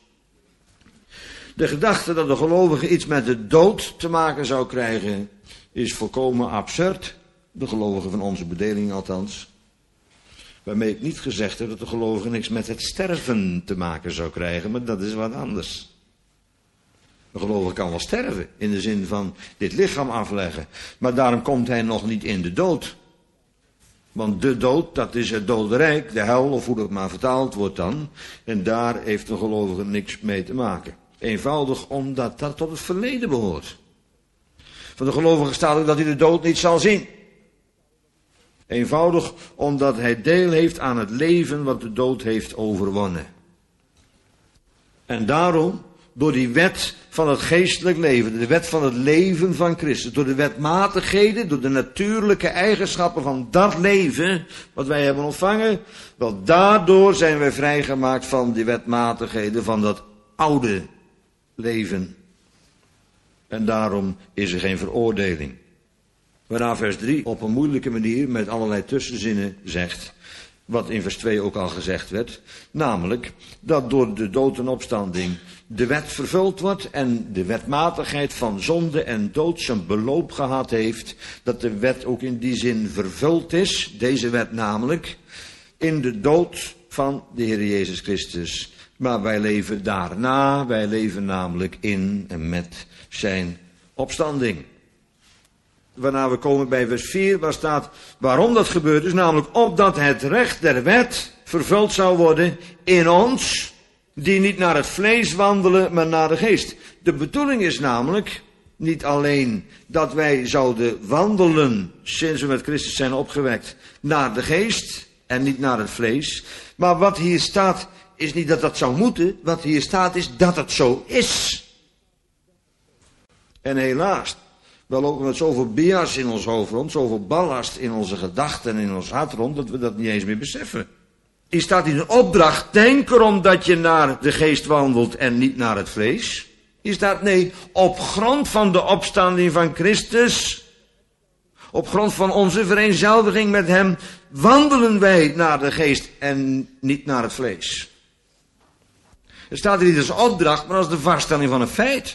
De gedachte dat de gelovige iets met de dood te maken zou krijgen, is volkomen absurd. De gelovigen van onze bedeling althans. Waarmee ik niet gezegd heb dat de gelovige niks met het sterven te maken zou krijgen, maar dat is wat anders. De gelovige kan wel sterven, in de zin van dit lichaam afleggen. Maar daarom komt hij nog niet in de dood. Want de dood, dat is het dodenrijk, de hel, of hoe dat maar vertaald wordt dan. En daar heeft de gelovige niks mee te maken. Eenvoudig omdat dat tot het verleden behoort. Van de gelovige staat ook dat hij de dood niet zal zien. Eenvoudig omdat hij deel heeft aan het leven wat de dood heeft overwonnen. En daarom, door die wet van het geestelijk leven, de wet van het leven van Christus, door de wetmatigheden, door de natuurlijke eigenschappen van dat leven wat wij hebben ontvangen, wel daardoor zijn wij vrijgemaakt van die wetmatigheden van dat oude leven. En daarom is er geen veroordeling. Waarna vers 3 op een moeilijke manier met allerlei tussenzinnen zegt, wat in vers 2 ook al gezegd werd, namelijk dat door de dood en opstanding de wet vervuld wordt en de wetmatigheid van zonde en dood zijn beloop gehad heeft, dat de wet ook in die zin vervuld is, deze wet namelijk, in de dood van de Heer Jezus Christus. Maar wij leven daarna, wij leven namelijk in en met zijn opstanding. Waarna we komen bij vers 4, waar staat waarom dat gebeurt is, namelijk opdat het recht der wet vervuld zou worden in ons, die niet naar het vlees wandelen, maar naar de geest. De bedoeling is namelijk niet alleen dat wij zouden wandelen, sinds we met Christus zijn opgewekt, naar de geest en niet naar het vlees. Maar wat hier staat is niet dat dat zou moeten, wat hier staat is dat het zo is. En helaas, we lopen met zoveel bias in ons hoofd rond, zoveel ballast in onze gedachten en in ons hart rond, dat we dat niet eens meer beseffen. Hier staat in een opdracht, denk erom dat je naar de geest wandelt en niet naar het vlees. Hier staat, nee, op grond van de opstanding van Christus, op grond van onze vereenzelviging met hem, wandelen wij naar de geest en niet naar het vlees. Er staat er niet als opdracht, maar als de vaststelling van een feit.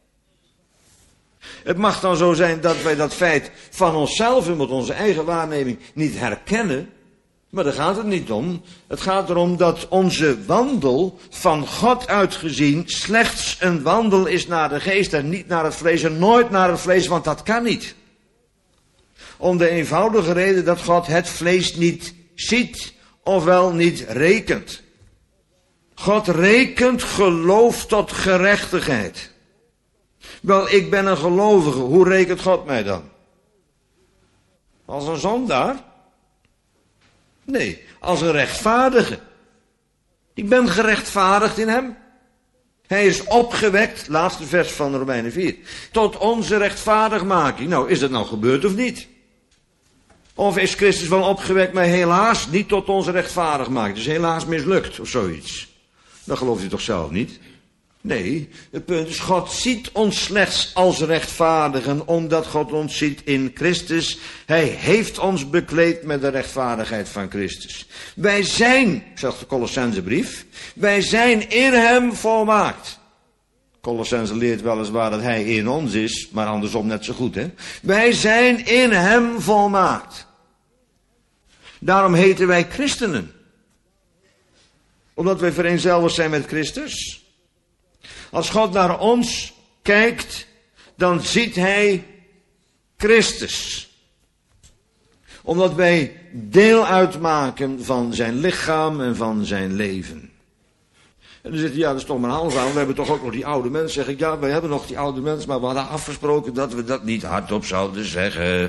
Het mag dan zo zijn dat wij dat feit van onszelf en met onze eigen waarneming niet herkennen. Maar daar gaat het niet om. Het gaat erom dat onze wandel van God uitgezien slechts een wandel is naar de geest en niet naar het vlees en nooit naar het vlees, want dat kan niet. Om de eenvoudige reden dat God het vlees niet ziet, ofwel niet rekent. God rekent geloof tot gerechtigheid. Wel, ik ben een gelovige. Hoe rekent God mij dan? Als een zondaar? Nee, als een rechtvaardige. Ik ben gerechtvaardigd in hem. Hij is opgewekt, laatste vers van Romeinen 4, tot onze rechtvaardigmaking. Nou, is dat nou gebeurd of niet? Of is Christus wel opgewekt, maar helaas niet tot onze rechtvaardigmaking. Dus helaas mislukt of zoiets. Dat gelooft u toch zelf niet? Nee, het punt is, God ziet ons slechts als rechtvaardigen, omdat God ons ziet in Christus. Hij heeft ons bekleed met de rechtvaardigheid van Christus. Wij zijn, zegt de Colossensebrief, wij zijn in hem volmaakt. Colossense leert weliswaar dat hij in ons is, maar andersom net zo goed, hè. Wij zijn in hem volmaakt. Daarom heten wij christenen. Omdat wij vereenzelvigd zijn met Christus. Als God naar ons kijkt, dan ziet hij Christus. Omdat wij deel uitmaken van zijn lichaam en van zijn leven. En dan zegt hij, ja, dat is toch maar een half aan. We hebben toch ook nog die oude mens. Zeg ik, ja, wij hebben nog die oude mens, maar we hadden afgesproken dat we dat niet hardop zouden zeggen.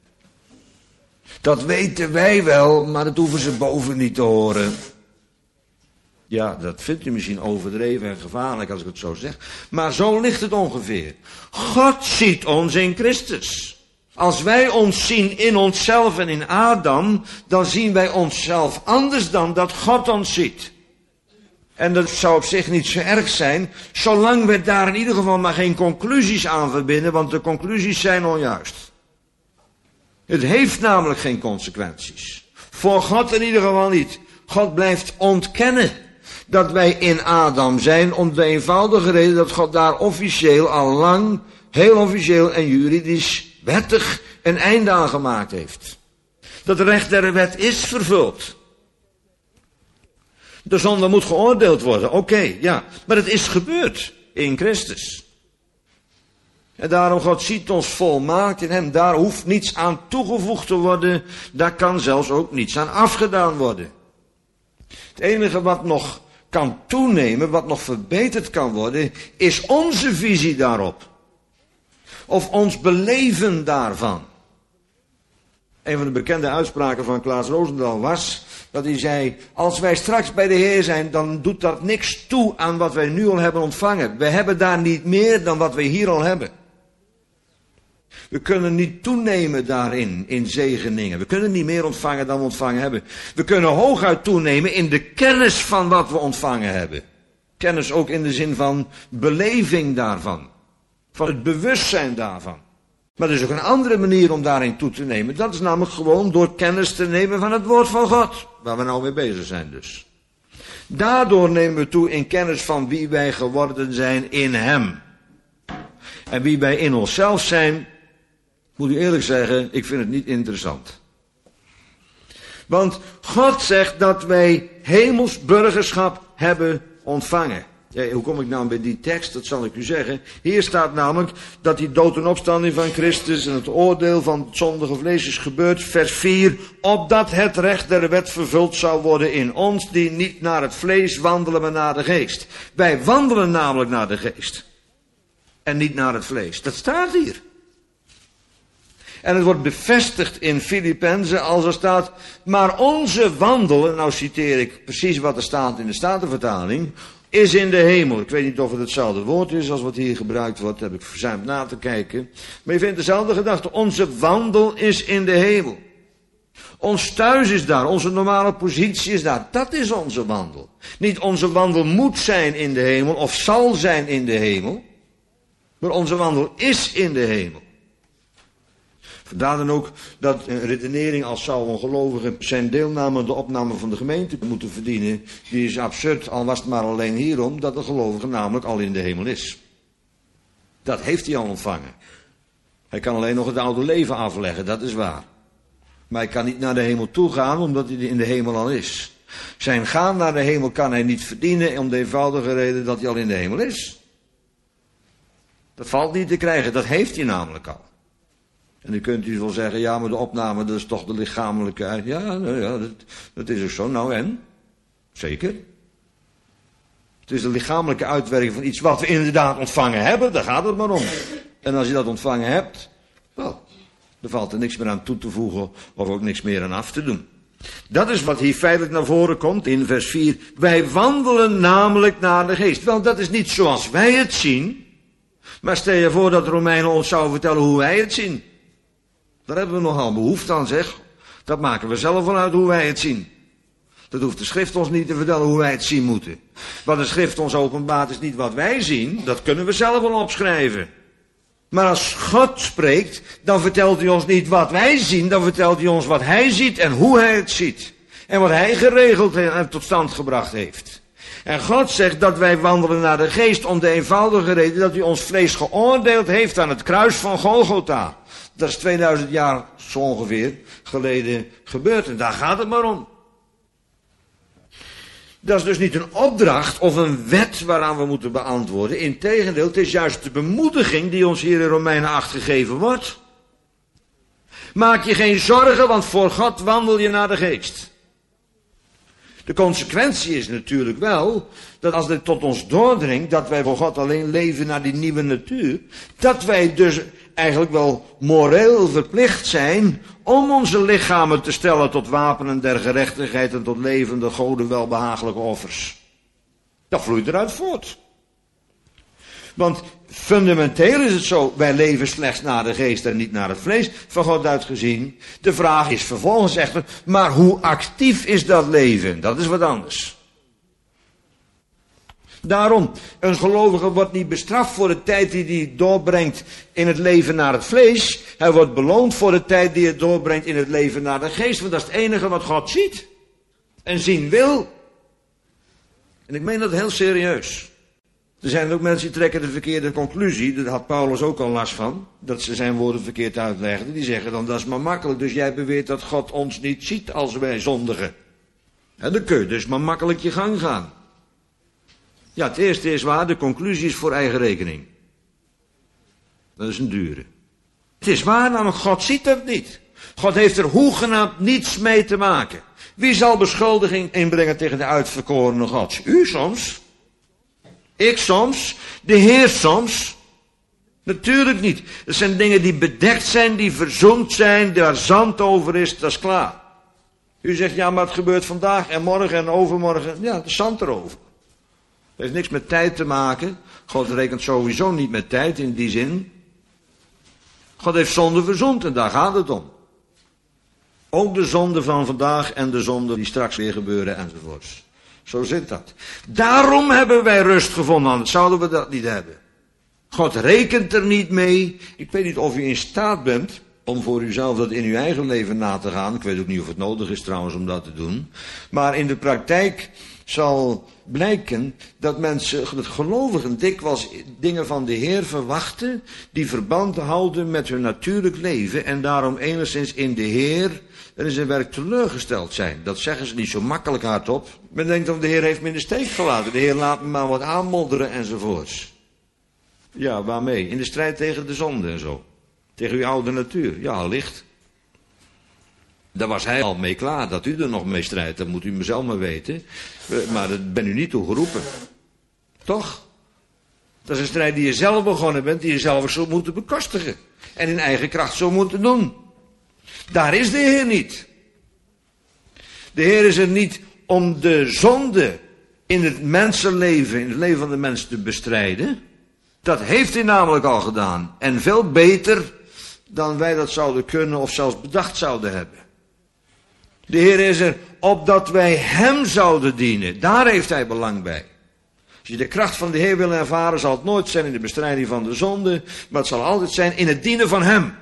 Dat weten wij wel, maar dat hoeven ze boven niet te horen. Ja, dat vindt u misschien overdreven en gevaarlijk als ik het zo zeg. Maar zo ligt het ongeveer. God ziet ons in Christus. Als wij ons zien in onszelf en in Adam, dan zien wij onszelf anders dan dat God ons ziet. En dat zou op zich niet zo erg zijn, zolang we daar in ieder geval maar geen conclusies aan verbinden, want de conclusies zijn onjuist. Het heeft namelijk geen consequenties. Voor God in ieder geval niet. God blijft ontkennen dat wij in Adam zijn, om de eenvoudige reden dat God daar officieel al lang, heel officieel en juridisch, wettig een einde aan gemaakt heeft. Dat recht der wet is vervuld. De zonde moet geoordeeld worden, oké, ja. Maar het is gebeurd in Christus. En daarom, God ziet ons volmaakt in hem. Daar hoeft niets aan toegevoegd te worden. Daar kan zelfs ook niets aan afgedaan worden. Het enige wat nog kan toenemen, wat nog verbeterd kan worden, is onze visie daarop. Of ons beleven daarvan. Een van de bekende uitspraken van Klaas Roosendaal was dat hij zei: als wij straks bij de Heer zijn, dan doet dat niks toe aan wat wij nu al hebben ontvangen. We hebben daar niet meer dan wat we hier al hebben. We kunnen niet toenemen daarin, in zegeningen. We kunnen niet meer ontvangen dan we ontvangen hebben. We kunnen hooguit toenemen in de kennis van wat we ontvangen hebben. Kennis ook in de zin van beleving daarvan. Van het bewustzijn daarvan. Maar er is ook een andere manier om daarin toe te nemen. Dat is namelijk gewoon door kennis te nemen van het woord van God. Waar we nou mee bezig zijn dus. Daardoor nemen we toe in kennis van wie wij geworden zijn in hem. En wie wij in onszelf zijn, moet u eerlijk zeggen, ik vind het niet interessant. Want God zegt dat wij hemels burgerschap hebben ontvangen. Ja, hoe kom ik nou bij die tekst? Dat zal ik u zeggen. Hier staat namelijk dat die dood en opstanding van Christus en het oordeel van het zondige vlees is gebeurd. Vers 4. Opdat het recht der wet vervuld zou worden in ons die niet naar het vlees wandelen, maar naar de geest. Wij wandelen namelijk naar de geest. En niet naar het vlees. Dat staat hier. En het wordt bevestigd in Filippenzen als er staat: maar onze wandel, en nou citeer ik precies wat er staat in de Statenvertaling, is in de hemel. Ik weet niet of het hetzelfde woord is als wat hier gebruikt wordt, heb ik verzuimd na te kijken. Maar je vindt dezelfde gedachte. Onze wandel is in de hemel. Ons thuis is daar, onze normale positie is daar. Dat is onze wandel. Niet onze wandel moet zijn in de hemel of zal zijn in de hemel. Maar onze wandel is in de hemel. Vandaar dan ook dat een redenering als zou een gelovige zijn deelname aan de opname van de gemeente moeten verdienen, die is absurd, al was het maar alleen hierom dat de gelovige namelijk al in de hemel is. Dat heeft hij al ontvangen. Hij kan alleen nog het oude leven afleggen, dat is waar. Maar hij kan niet naar de hemel toe gaan omdat hij in de hemel al is. Zijn gaan naar de hemel kan hij niet verdienen om de eenvoudige reden dat hij al in de hemel is. Dat valt niet te krijgen, dat heeft hij namelijk al. En dan kunt u wel zeggen, ja, maar de opname, dat is toch de lichamelijke uit. Ja, dat is ook zo. Nou en? Zeker. Het is de lichamelijke uitwerking van iets wat we inderdaad ontvangen hebben. Daar gaat het maar om. En als je dat ontvangen hebt, wel, dan valt er niks meer aan toe te voegen of ook niks meer aan af te doen. Dat is wat hier feitelijk naar voren komt in vers 4. Wij wandelen namelijk naar de geest. Wel, dat is niet zoals wij het zien. Maar stel je voor dat de Romeinen ons zouden vertellen hoe wij het zien. Daar hebben we nogal behoefte aan, zeg. Dat maken we zelf wel uit hoe wij het zien. Dat hoeft de schrift ons niet te vertellen hoe wij het zien moeten. Wat de schrift ons openbaart is niet wat wij zien. Dat kunnen we zelf wel opschrijven. Maar als God spreekt, dan vertelt hij ons niet wat wij zien. Dan vertelt hij ons wat hij ziet en hoe hij het ziet. En wat hij geregeld en tot stand gebracht heeft. En God zegt dat wij wandelen naar de geest om de eenvoudige reden dat hij ons vlees geoordeeld heeft aan het kruis van Golgotha. Dat is 2000 jaar zo ongeveer geleden gebeurd en daar gaat het maar om. Dat is dus niet een opdracht of een wet waaraan we moeten beantwoorden. Integendeel, het is juist de bemoediging die ons hier in Romeinen 8 gegeven wordt. Maak je geen zorgen, want voor God wandel je naar de geest. De consequentie is natuurlijk wel, dat als dit tot ons doordringt, dat wij voor God alleen leven naar die nieuwe natuur, dat wij dus eigenlijk wel moreel verplicht zijn om onze lichamen te stellen tot wapenen der gerechtigheid en tot levende, Goden welbehagelijke offers. Dat vloeit eruit voort. Want fundamenteel is het zo, wij leven slechts naar de geest en niet naar het vlees, van God uitgezien. De vraag is vervolgens echter, maar hoe actief is dat leven? Dat is wat anders. Daarom, een gelovige wordt niet bestraft voor de tijd die hij doorbrengt in het leven naar het vlees. Hij wordt beloond voor de tijd die hij doorbrengt in het leven naar de geest, want dat is het enige wat God ziet en zien wil. En ik meen dat heel serieus. Er zijn ook mensen die trekken de verkeerde conclusie. Daar had Paulus ook al last van. Dat ze zijn woorden verkeerd uitlegden. Die zeggen dan, dat is maar makkelijk. Dus jij beweert dat God ons niet ziet als wij zondigen. En dan kun je dus maar makkelijk je gang gaan. Ja, het eerste is waar. De conclusie is voor eigen rekening. Dat is een dure. Het is waar, namelijk God ziet dat niet. God heeft er hoegenaamd niets mee te maken. Wie zal beschuldiging inbrengen tegen de uitverkorene Gods? U soms. Ik soms, de Heer soms. Natuurlijk niet. Dat zijn dingen die bedekt zijn, die verzoend zijn, waar zand over is, dat is klaar. U zegt, ja, maar het gebeurt vandaag en morgen en overmorgen. Ja, er is zand erover. Dat heeft niks met tijd te maken. God rekent sowieso niet met tijd in die zin. God heeft zonde verzoend en daar gaat het om. Ook de zonde van vandaag en de zonde die straks weer gebeuren enzovoorts. Zo zit dat. Daarom hebben wij rust gevonden, anders zouden we dat niet hebben. God rekent er niet mee. Ik weet niet of u in staat bent om voor uzelf dat in uw eigen leven na te gaan. Ik weet ook niet of het nodig is trouwens om dat te doen. Maar in de praktijk zal blijken dat mensen, dat gelovigen, dikwijls dingen van de Heer verwachten die verband houden met hun natuurlijk leven en daarom enigszins in de Heer en in zijn werk teleurgesteld zijn. Dat zeggen ze niet zo makkelijk hardop. Men denkt of de Heer heeft me in de steek gelaten. De Heer laat me maar wat aanmodderen enzovoorts. Ja, waarmee? In de strijd tegen de zonde en zo. Tegen uw oude natuur. Ja, allicht. Daar was hij al mee klaar. Dat u er nog mee strijdt, dat moet u mezelf maar weten. Maar dat ben u niet toe geroepen. Toch? Dat is een strijd die je zelf begonnen bent, die je zelf zou moeten bekostigen. En in eigen kracht zou moeten doen. Daar is de Heer niet. De Heer is er niet om de zonde in het mensenleven, in het leven van de mens te bestrijden. Dat heeft hij namelijk al gedaan. En veel beter dan wij dat zouden kunnen of zelfs bedacht zouden hebben. De Heer is er opdat wij hem zouden dienen. Daar heeft hij belang bij. Als je de kracht van de Heer wil ervaren, zal het nooit zijn in de bestrijding van de zonde, maar het zal altijd zijn in het dienen van hem.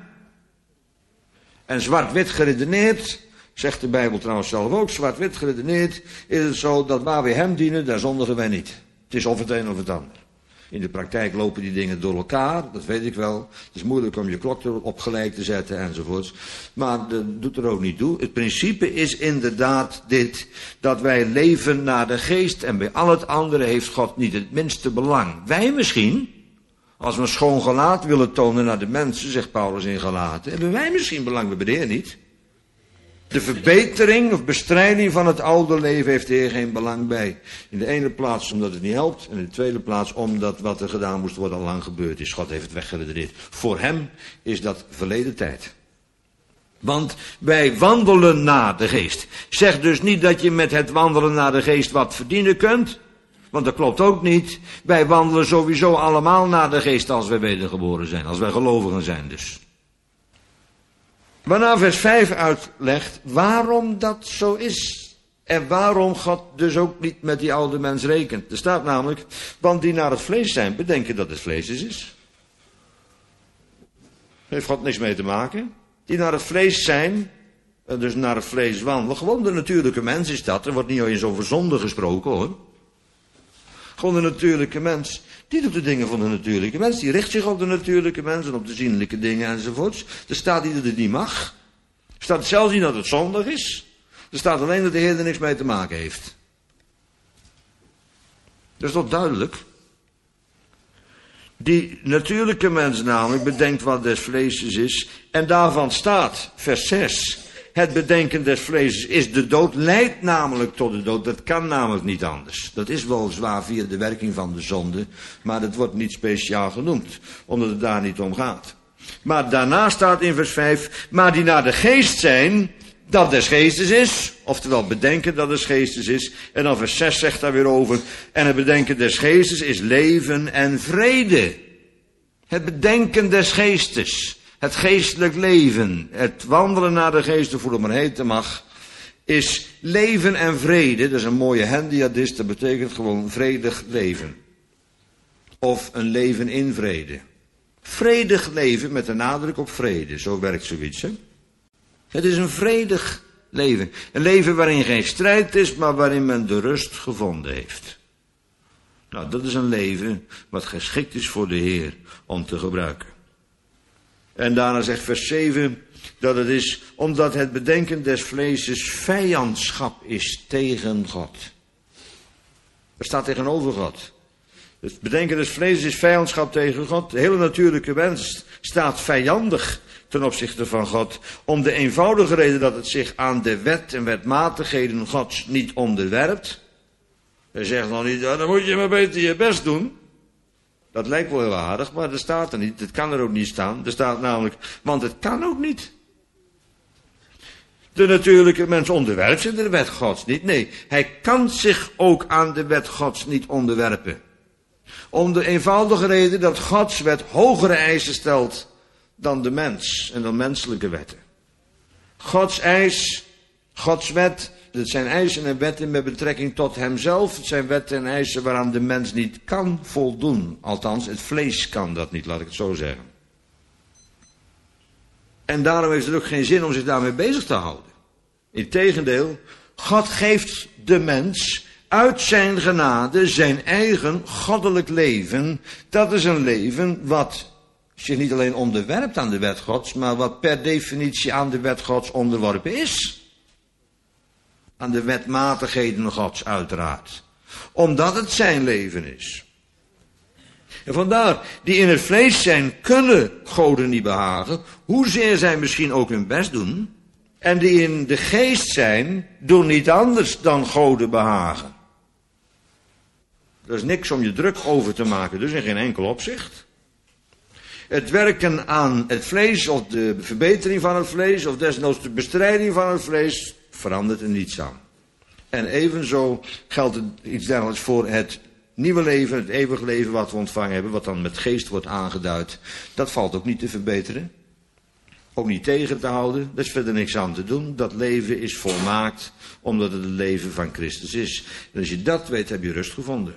En zwart-wit geredeneerd, zegt de Bijbel trouwens zelf ook, zwart-wit geredeneerd, is het zo dat waar we hem dienen, daar zondigen wij niet. Het is of het een of het ander. In de praktijk lopen die dingen door elkaar, dat weet ik wel. Het is moeilijk om je klok erop gelijk te zetten enzovoorts. Maar dat doet er ook niet toe. Het principe is inderdaad dit, dat wij leven naar de geest en bij al het andere heeft God niet het minste belang. Wij misschien, als we een schoon gelaat willen tonen naar de mensen, zegt Paulus in Galaten, hebben wij misschien belang bij de Heer niet. De verbetering of bestrijding van het oude leven heeft de Heer geen belang bij. In de ene plaats omdat het niet helpt. En in de tweede plaats omdat wat er gedaan moest worden al lang gebeurd is. God heeft het weggeredeneerd. Voor hem is dat verleden tijd. Want wij wandelen naar de geest. Zeg dus niet dat je met het wandelen naar de geest wat verdienen kunt. Want dat klopt ook niet. Wij wandelen sowieso allemaal naar de geest als wij wedergeboren zijn. Als wij gelovigen zijn dus. Waarna vers 5 uitlegt waarom dat zo is. En waarom God dus ook niet met die oude mens rekent. Er staat namelijk, want die naar het vlees zijn, bedenken dat het vlees is. Heeft God niks mee te maken. Die naar het vlees zijn, dus naar het vlees wandelen. Gewoon de natuurlijke mens is dat. Er wordt niet eens over zonde gesproken hoor. Gewoon de natuurlijke mens. Die doet de dingen van de natuurlijke mens. Die richt zich op de natuurlijke mens en op de zienlijke dingen enzovoorts. Er staat niet dat het niet mag. Er staat zelfs niet dat het zondig is. Er staat alleen dat de Heer er niks mee te maken heeft. Dat is toch duidelijk? Die natuurlijke mens namelijk bedenkt wat des vleeses is. En daarvan staat, vers 6... Het bedenken des vlees is de dood, leidt namelijk tot de dood. Dat kan namelijk niet anders. Dat is wel zwaar via de werking van de zonde, maar dat wordt niet speciaal genoemd, omdat het daar niet om gaat. Maar daarna staat in vers 5, maar die naar de geest zijn, dat des geestes is, oftewel bedenken dat des geestes is. En dan vers 6 zegt daar weer over, en het bedenken des geestes is leven en vrede. Het bedenken des geestes. Het geestelijk leven, het wandelen naar de geest, hoe het maar heten mag, is leven en vrede. Dat is een mooie hendiadist, dat betekent gewoon vredig leven. Of een leven in vrede. Vredig leven met de nadruk op vrede, zo werkt zoiets. Hè? Het is een vredig leven. Een leven waarin geen strijd is, maar waarin men de rust gevonden heeft. Nou, dat is een leven wat geschikt is voor de Heer om te gebruiken. En daarna zegt vers 7 dat het is omdat het bedenken des vleeses vijandschap is tegen God. Er staat tegenover God. Het bedenken des vleeses is vijandschap tegen God. De hele natuurlijke mens staat vijandig ten opzichte van God. Om de eenvoudige reden dat het zich aan de wet en wetmatigheden Gods niet onderwerpt. Hij zegt nog niet, dan moet je maar beter je best doen. Dat lijkt wel heel aardig, maar dat staat er niet. Het kan er ook niet staan. Er staat namelijk, want het kan ook niet. De natuurlijke mens onderwerpt zich de wet Gods niet. Nee, hij kan zich ook aan de wet Gods niet onderwerpen. Om de eenvoudige reden dat Gods wet hogere eisen stelt dan de mens en dan menselijke wetten. Gods eis, Gods wet, het zijn eisen en wetten met betrekking tot hemzelf. Het zijn wetten en eisen waaraan de mens niet kan voldoen. Althans, het vlees kan dat niet, laat ik het zo zeggen. En daarom heeft het ook geen zin om zich daarmee bezig te houden. Integendeel, God geeft de mens uit zijn genade zijn eigen goddelijk leven. Dat is een leven wat zich niet alleen onderwerpt aan de wet Gods, maar wat per definitie aan de wet Gods onderworpen is. Aan de wetmatigheden Gods uiteraard. Omdat het zijn leven is. En vandaar, die in het vlees zijn, kunnen goden niet behagen, hoezeer zij misschien ook hun best doen. En die in de geest zijn, doen niet anders dan goden behagen. Er is niks om je druk over te maken, dus in geen enkel opzicht. Het werken aan het vlees, of de verbetering van het vlees, of desnoods de bestrijding van het vlees, verandert er niets aan. En evenzo geldt het iets dergelijks voor het nieuwe leven, het eeuwige leven wat we ontvangen hebben, wat dan met geest wordt aangeduid. Dat valt ook niet te verbeteren. Ook niet tegen te houden, daar is verder niks aan te doen. Dat leven is volmaakt, omdat het leven van Christus is. En als je dat weet, heb je rust gevonden.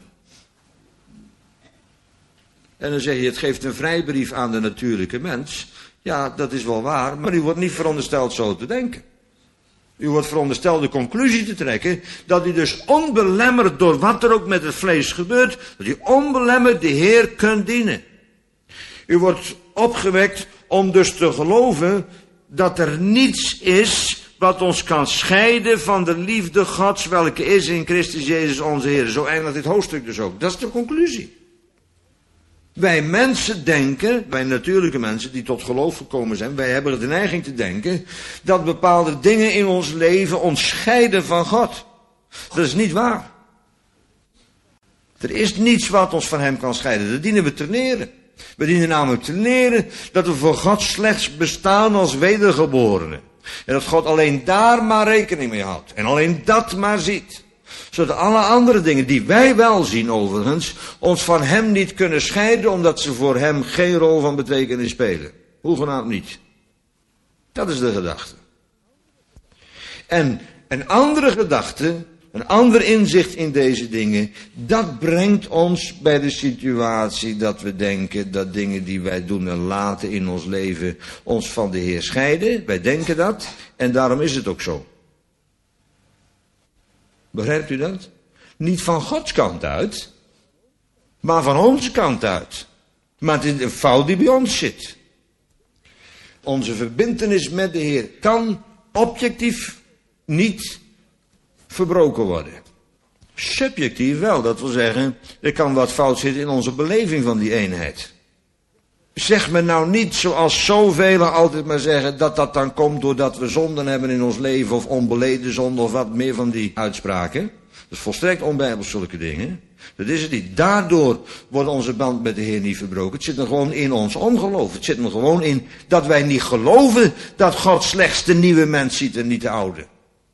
En dan zeg je, het geeft een vrijbrief aan de natuurlijke mens. Ja, dat is wel waar, maar u wordt niet verondersteld zo te denken. U wordt verondersteld de conclusie te trekken dat u dus onbelemmerd door wat er ook met het vlees gebeurt, dat u onbelemmerd de Heer kunt dienen. U wordt opgewekt om dus te geloven dat er niets is wat ons kan scheiden van de liefde Gods, welke is in Christus Jezus onze Heer. Zo eindigt dit hoofdstuk dus ook. Dat is de conclusie. Wij mensen denken, wij natuurlijke mensen die tot geloof gekomen zijn, wij hebben de neiging te denken dat bepaalde dingen in ons leven ons scheiden van God. Dat is niet waar. Er is niets wat ons van hem kan scheiden. Dat dienen we te leren. We dienen namelijk te leren dat we voor God slechts bestaan als wedergeborenen. En dat God alleen daar maar rekening mee houdt. En alleen dat maar ziet. Zodat alle andere dingen die wij wel zien overigens, ons van hem niet kunnen scheiden, omdat ze voor hem geen rol van betekenis spelen. Hoegenaamd niet. Dat is de gedachte. En een andere gedachte, een ander inzicht in deze dingen, dat brengt ons bij de situatie dat we denken dat dingen die wij doen en laten in ons leven ons van de Heer scheiden. Wij denken dat en daarom is het ook zo. Begrijpt u dat? Niet van Gods kant uit, maar van onze kant uit. Maar het is een fout die bij ons zit. Onze verbintenis met de Heer kan objectief niet verbroken worden. Subjectief wel, dat wil zeggen, er kan wat fout zitten in onze beleving van die eenheid. Zeg me nou niet, zoals zoveel altijd maar zeggen, dat dat dan komt doordat we zonden hebben in ons leven, of onbeleden zonde, of wat meer van die uitspraken. Dat is volstrekt onbijbels, zulke dingen. Dat is het niet. Daardoor wordt onze band met de Heer niet verbroken. Het zit er gewoon in ons ongeloof. Het zit er gewoon in dat wij niet geloven dat God slechts de nieuwe mens ziet en niet de oude.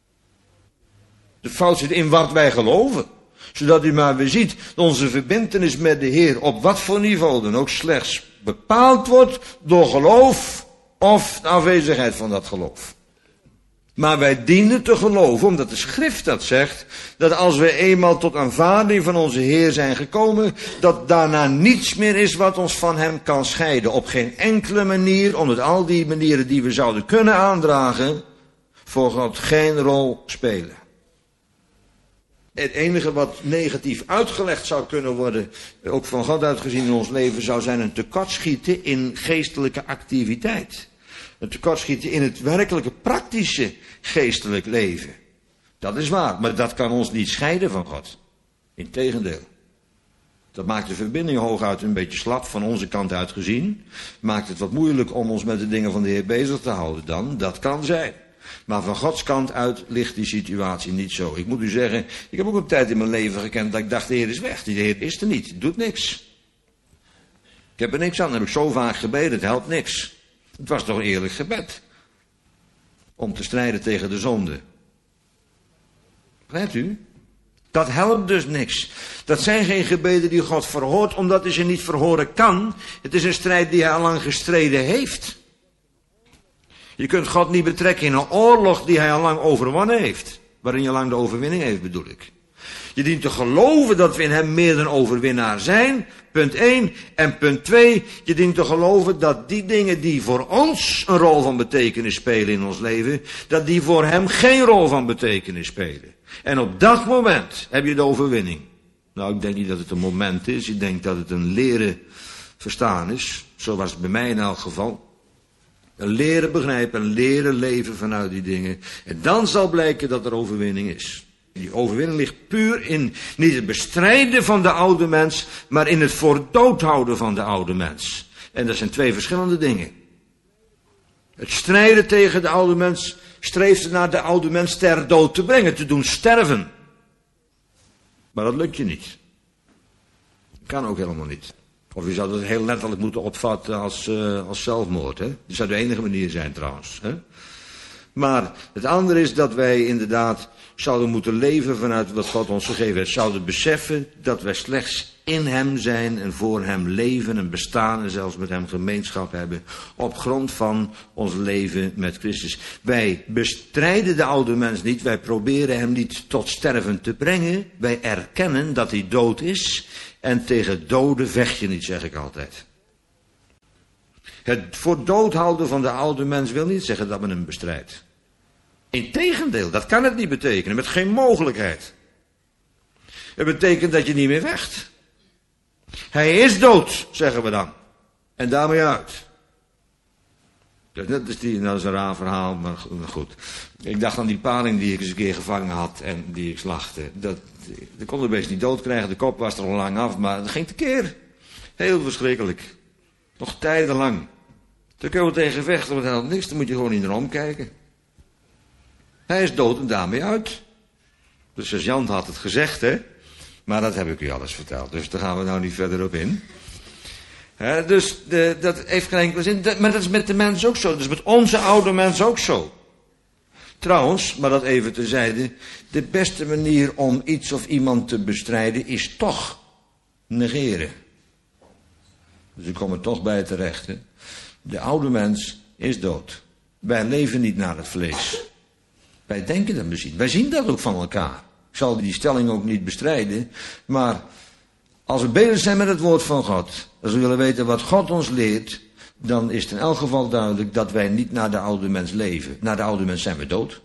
De fout zit in wat wij geloven. Zodat u maar weer ziet, onze verbintenis met de Heer op wat voor niveau dan ook slechts bepaald wordt door geloof of de afwezigheid van dat geloof. Maar wij dienen te geloven, omdat de schrift dat zegt, dat als we eenmaal tot aanvaarding van onze Heer zijn gekomen, dat daarna niets meer is wat ons van hem kan scheiden. Op geen enkele manier, omdat al die manieren die we zouden kunnen aandragen, voor God geen rol spelen. Het enige wat negatief uitgelegd zou kunnen worden, ook van God uitgezien in ons leven, zou zijn een tekortschieten in geestelijke activiteit. Een tekortschieten in het werkelijke praktische geestelijk leven. Dat is waar, maar dat kan ons niet scheiden van God. Integendeel. Dat maakt de verbinding hooguit een beetje slap van onze kant uit gezien. Maakt het wat moeilijk om ons met de dingen van de Heer bezig te houden dan. Dat kan zijn. Maar van Gods kant uit ligt die situatie niet zo. Ik moet u zeggen, ik heb ook een tijd in mijn leven gekend dat ik dacht, de Heer is weg. De Heer is er niet, doet niks. Ik heb er niks aan, heb ik zo vaak gebeden, het helpt niks. Het was toch een eerlijk gebed. Om te strijden tegen de zonde. Begrijpt u? Dat helpt dus niks. Dat zijn geen gebeden die God verhoort, omdat hij ze niet verhoren kan. Het is een strijd die hij al lang gestreden heeft. Je kunt God niet betrekken in een oorlog die hij al lang overwonnen heeft. Waarin je lang de overwinning heeft, bedoel ik. Je dient te geloven dat we in hem meer dan overwinnaar zijn. Punt 1. En punt 2. Je dient te geloven dat die dingen die voor ons een rol van betekenis spelen in ons leven, dat die voor hem geen rol van betekenis spelen. En op dat moment heb je de overwinning. Nou, ik denk niet dat het een moment is. Ik denk dat het een leren verstaan is. Zo was het bij mij in elk geval. Een leren begrijpen, een leren leven vanuit die dingen. En dan zal blijken dat er overwinning is. Die overwinning ligt puur in niet het bestrijden van de oude mens, maar in het voor dood houden van de oude mens. En dat zijn twee verschillende dingen. Het strijden tegen de oude mens streeft ernaar de oude mens ter dood te brengen, te doen sterven. Maar dat lukt je niet. Kan ook helemaal niet. Of je zou dat heel letterlijk moeten opvatten als zelfmoord. Hè? Dat zou de enige manier zijn trouwens. Hè? Maar het andere is dat wij inderdaad zouden moeten leven vanuit wat God ons gegeven heeft. Zouden beseffen dat wij slechts in hem zijn en voor hem leven en bestaan en zelfs met hem gemeenschap hebben. Op grond van ons leven met Christus. Wij bestrijden de oude mens niet. Wij proberen hem niet tot sterven te brengen. Wij erkennen dat hij dood is. En tegen doden vecht je niet, zeg ik altijd. Het voor dood houden van de oude mens wil niet zeggen dat men hem bestrijdt. Integendeel, dat kan het niet betekenen, met geen mogelijkheid. Het betekent dat je niet meer vecht. Hij is dood, zeggen we dan. En daarmee uit. Dat is een raar verhaal, maar goed. Ik dacht aan die paling die ik eens een keer gevangen had en die ik slachtte. Ik kon de beest niet dood krijgen, de kop was er al lang af, maar het ging tekeer. Heel verschrikkelijk. Nog tijdenlang. Daar kunnen we tegen vechten, want dat helpt niks, dan moet je gewoon niet naar omkijken. Hij is dood en daarmee uit. De sergeant had het gezegd, hè. Maar dat heb ik u alles verteld, dus daar gaan we nou niet verder op in. Dus dat heeft geen enkele zin. Maar dat is met de mens ook zo. Dat is met onze oude mens ook zo. Trouwens, maar dat even terzijde. De beste manier om iets of iemand te bestrijden is toch negeren. Dus ik kom er toch bij terecht. Hè. De oude mens is dood. Wij leven niet naar het vlees. Wij denken dat misschien. Wij zien dat ook van elkaar. Ik zal die stelling ook niet bestrijden. Maar als we bezig zijn met het woord van God, als we willen weten wat God ons leert, dan is het in elk geval duidelijk dat wij niet naar de oude mens leven. Naar de oude mens zijn we dood.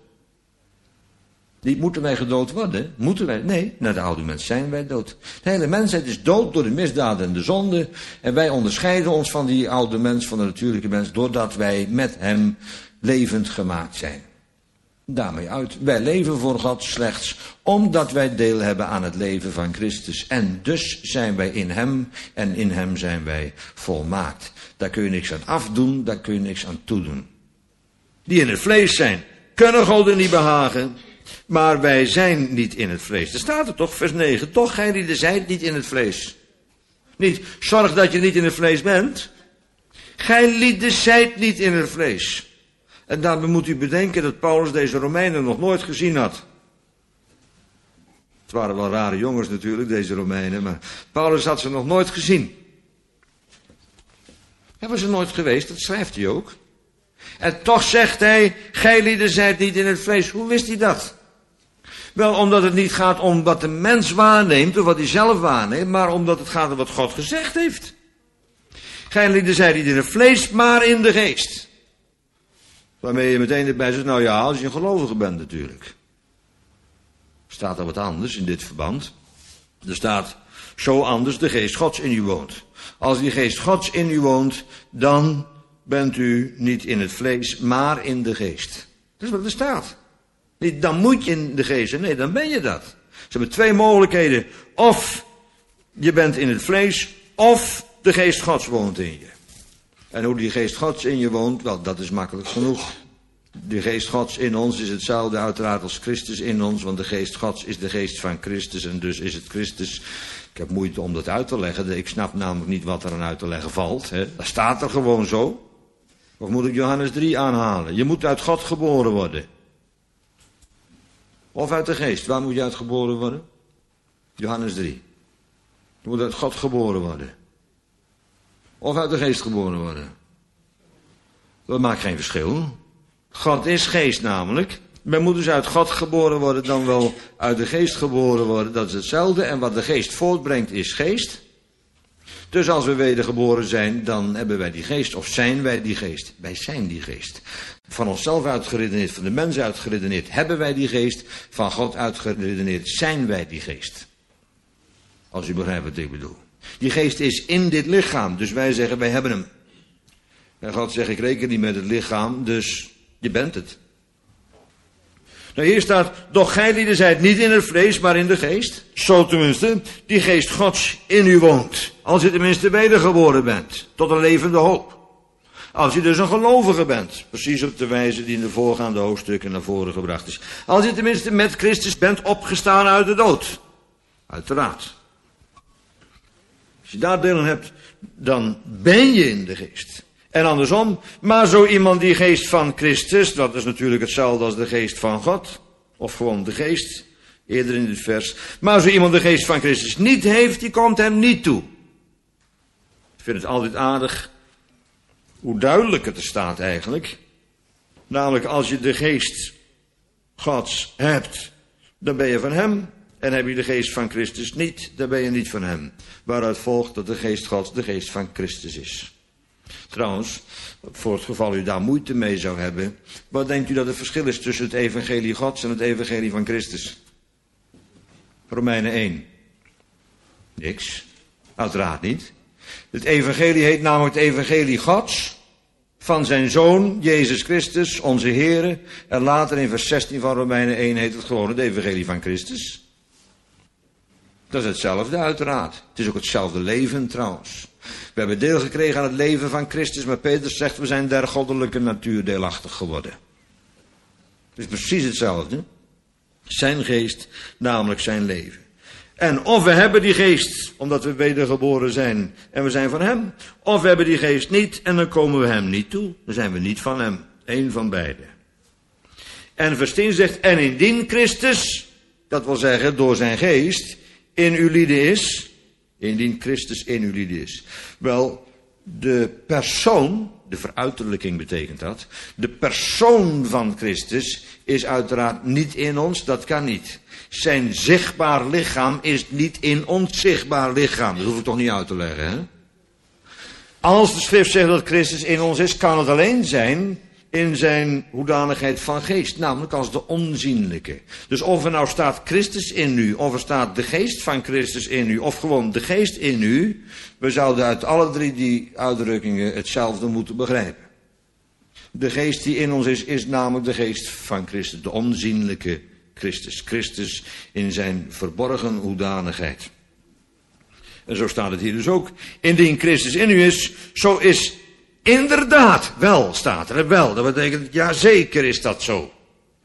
Niet moeten wij gedood worden? Moeten wij? Nee, naar de oude mens zijn wij dood. De hele mensheid is dood door de misdaden en de zonde. En wij onderscheiden ons van die oude mens, van de natuurlijke mens, doordat wij met hem levend gemaakt zijn. Daarmee uit. Wij leven voor God slechts omdat wij deel hebben aan het leven van Christus. En dus zijn wij in hem en in hem zijn wij volmaakt. Daar kun je niks aan afdoen, daar kun je niks aan toedoen. Die in het vlees zijn, kunnen God niet behagen, maar wij zijn niet in het vlees. Er staat er toch, vers 9, toch gij die zijt niet in het vlees. Niet, zorg dat je niet in het vlees bent. Gij lieden zijt niet in het vlees. En daarbij moet u bedenken dat Paulus deze Romeinen nog nooit gezien had. Het waren wel rare jongens natuurlijk, deze Romeinen, maar Paulus had ze nog nooit gezien. Hebben ze nooit geweest, dat schrijft hij ook. En toch zegt hij, gij lieden zijt niet in het vlees. Hoe wist hij dat? Wel, omdat het niet gaat om wat de mens waarneemt, of wat hij zelf waarneemt, maar omdat het gaat om wat God gezegd heeft. Gij lieden zijt niet in het vlees, maar in de geest. Waarmee je meteen erbij zegt, nou ja, als je een gelovige bent natuurlijk. Staat er wat anders in dit verband. Er staat, zo anders de geest Gods in u woont. Als die geest Gods in u woont, dan bent u niet in het vlees, maar in de geest. Dat is wat er staat. Niet, dan moet je in de geest zijn, nee, dan ben je dat. Ze hebben twee mogelijkheden. Of je bent in het vlees, of de geest Gods woont in je. En hoe die geest Gods in je woont, wel, dat is makkelijk genoeg. De geest Gods in ons is hetzelfde uiteraard als Christus in ons, want de geest Gods is de geest van Christus en dus is het Christus. Ik heb moeite om dat uit te leggen, ik snap namelijk niet wat er aan uit te leggen valt. Dat staat er gewoon zo. Of moet ik Johannes 3 aanhalen? Je moet uit God geboren worden. Of uit de geest, waar moet je uit geboren worden? Johannes 3. Je moet uit God geboren worden. Of uit de geest geboren worden. Dat maakt geen verschil. God is geest namelijk. Men moet dus uit God geboren worden dan wel uit de geest geboren worden. Dat is hetzelfde. En wat de geest voortbrengt is geest. Dus als we wedergeboren zijn, dan hebben wij die geest. Of zijn wij die geest? Wij zijn die geest. Van onszelf uitgeredeneerd, van de mens uitgeredeneerd, hebben wij die geest. Van God uitgeredeneerd, zijn wij die geest. Als u begrijpt wat ik bedoel. Die geest is in dit lichaam, dus wij zeggen wij hebben hem. En God zegt ik reken niet met het lichaam, dus je bent het. Nou hier staat, doch gij lieden zijt niet in het vlees, maar in de geest. Zo tenminste, die geest Gods in u woont. Als je tenminste wedergeboren bent, tot een levende hoop. Als je dus een gelovige bent, precies op de wijze die in de voorgaande hoofdstukken naar voren gebracht is. Als je tenminste met Christus bent opgestaan uit de dood. Uiteraard. Als je daar deel aan hebt, dan ben je in de geest. En andersom, maar zo iemand die geest van Christus, dat is natuurlijk hetzelfde als de geest van God, of gewoon de geest, eerder in dit vers. Maar zo iemand de geest van Christus niet heeft, die komt hem niet toe. Ik vind het altijd aardig hoe duidelijk het er staat eigenlijk. Namelijk als je de geest Gods hebt, dan ben je van hem. En heb je de geest van Christus niet, dan ben je niet van hem. Waaruit volgt dat de geest Gods de geest van Christus is. Trouwens, voor het geval u daar moeite mee zou hebben, wat denkt u dat het verschil is tussen het evangelie Gods en het evangelie van Christus? Romeinen 1. Niks. Uiteraard niet. Het evangelie heet namelijk het evangelie Gods, van zijn Zoon, Jezus Christus, onze Heere. En later in vers 16 van Romeinen 1 heet het gewoon het evangelie van Christus. Dat is hetzelfde uiteraard. Het is ook hetzelfde leven trouwens. We hebben deel gekregen aan het leven van Christus, maar Petrus zegt we zijn der goddelijke natuur deelachtig geworden. Het is precies hetzelfde. Zijn geest, namelijk zijn leven. En of we hebben die geest, omdat we wedergeboren zijn en we zijn van hem. Of we hebben die geest niet en dan komen we hem niet toe. Dan zijn we niet van hem. Eén van beide. En vers 10 zegt, en indien Christus, dat wil zeggen door zijn geest, in uw lieden is. Indien Christus in uw lieden is. Wel, de persoon, de veruiterlijking betekent dat. De persoon van Christus is uiteraard niet in ons, dat kan niet. Zijn zichtbaar lichaam is niet in ons zichtbaar lichaam. Dat hoef ik toch niet uit te leggen, hè? Als de schrift zegt dat Christus in ons is, kan het alleen zijn in zijn hoedanigheid van geest, namelijk als de onzienlijke. Dus of er nou staat Christus in u, of er staat de geest van Christus in u, of gewoon de geest in u, we zouden uit alle drie die uitdrukkingen hetzelfde moeten begrijpen. De geest die in ons is namelijk de geest van Christus, de onzienlijke Christus. Christus in zijn verborgen hoedanigheid. En zo staat het hier dus ook. Indien Christus in u is, zo is inderdaad wel, staat er wel. Dat betekent, ja zeker is dat zo.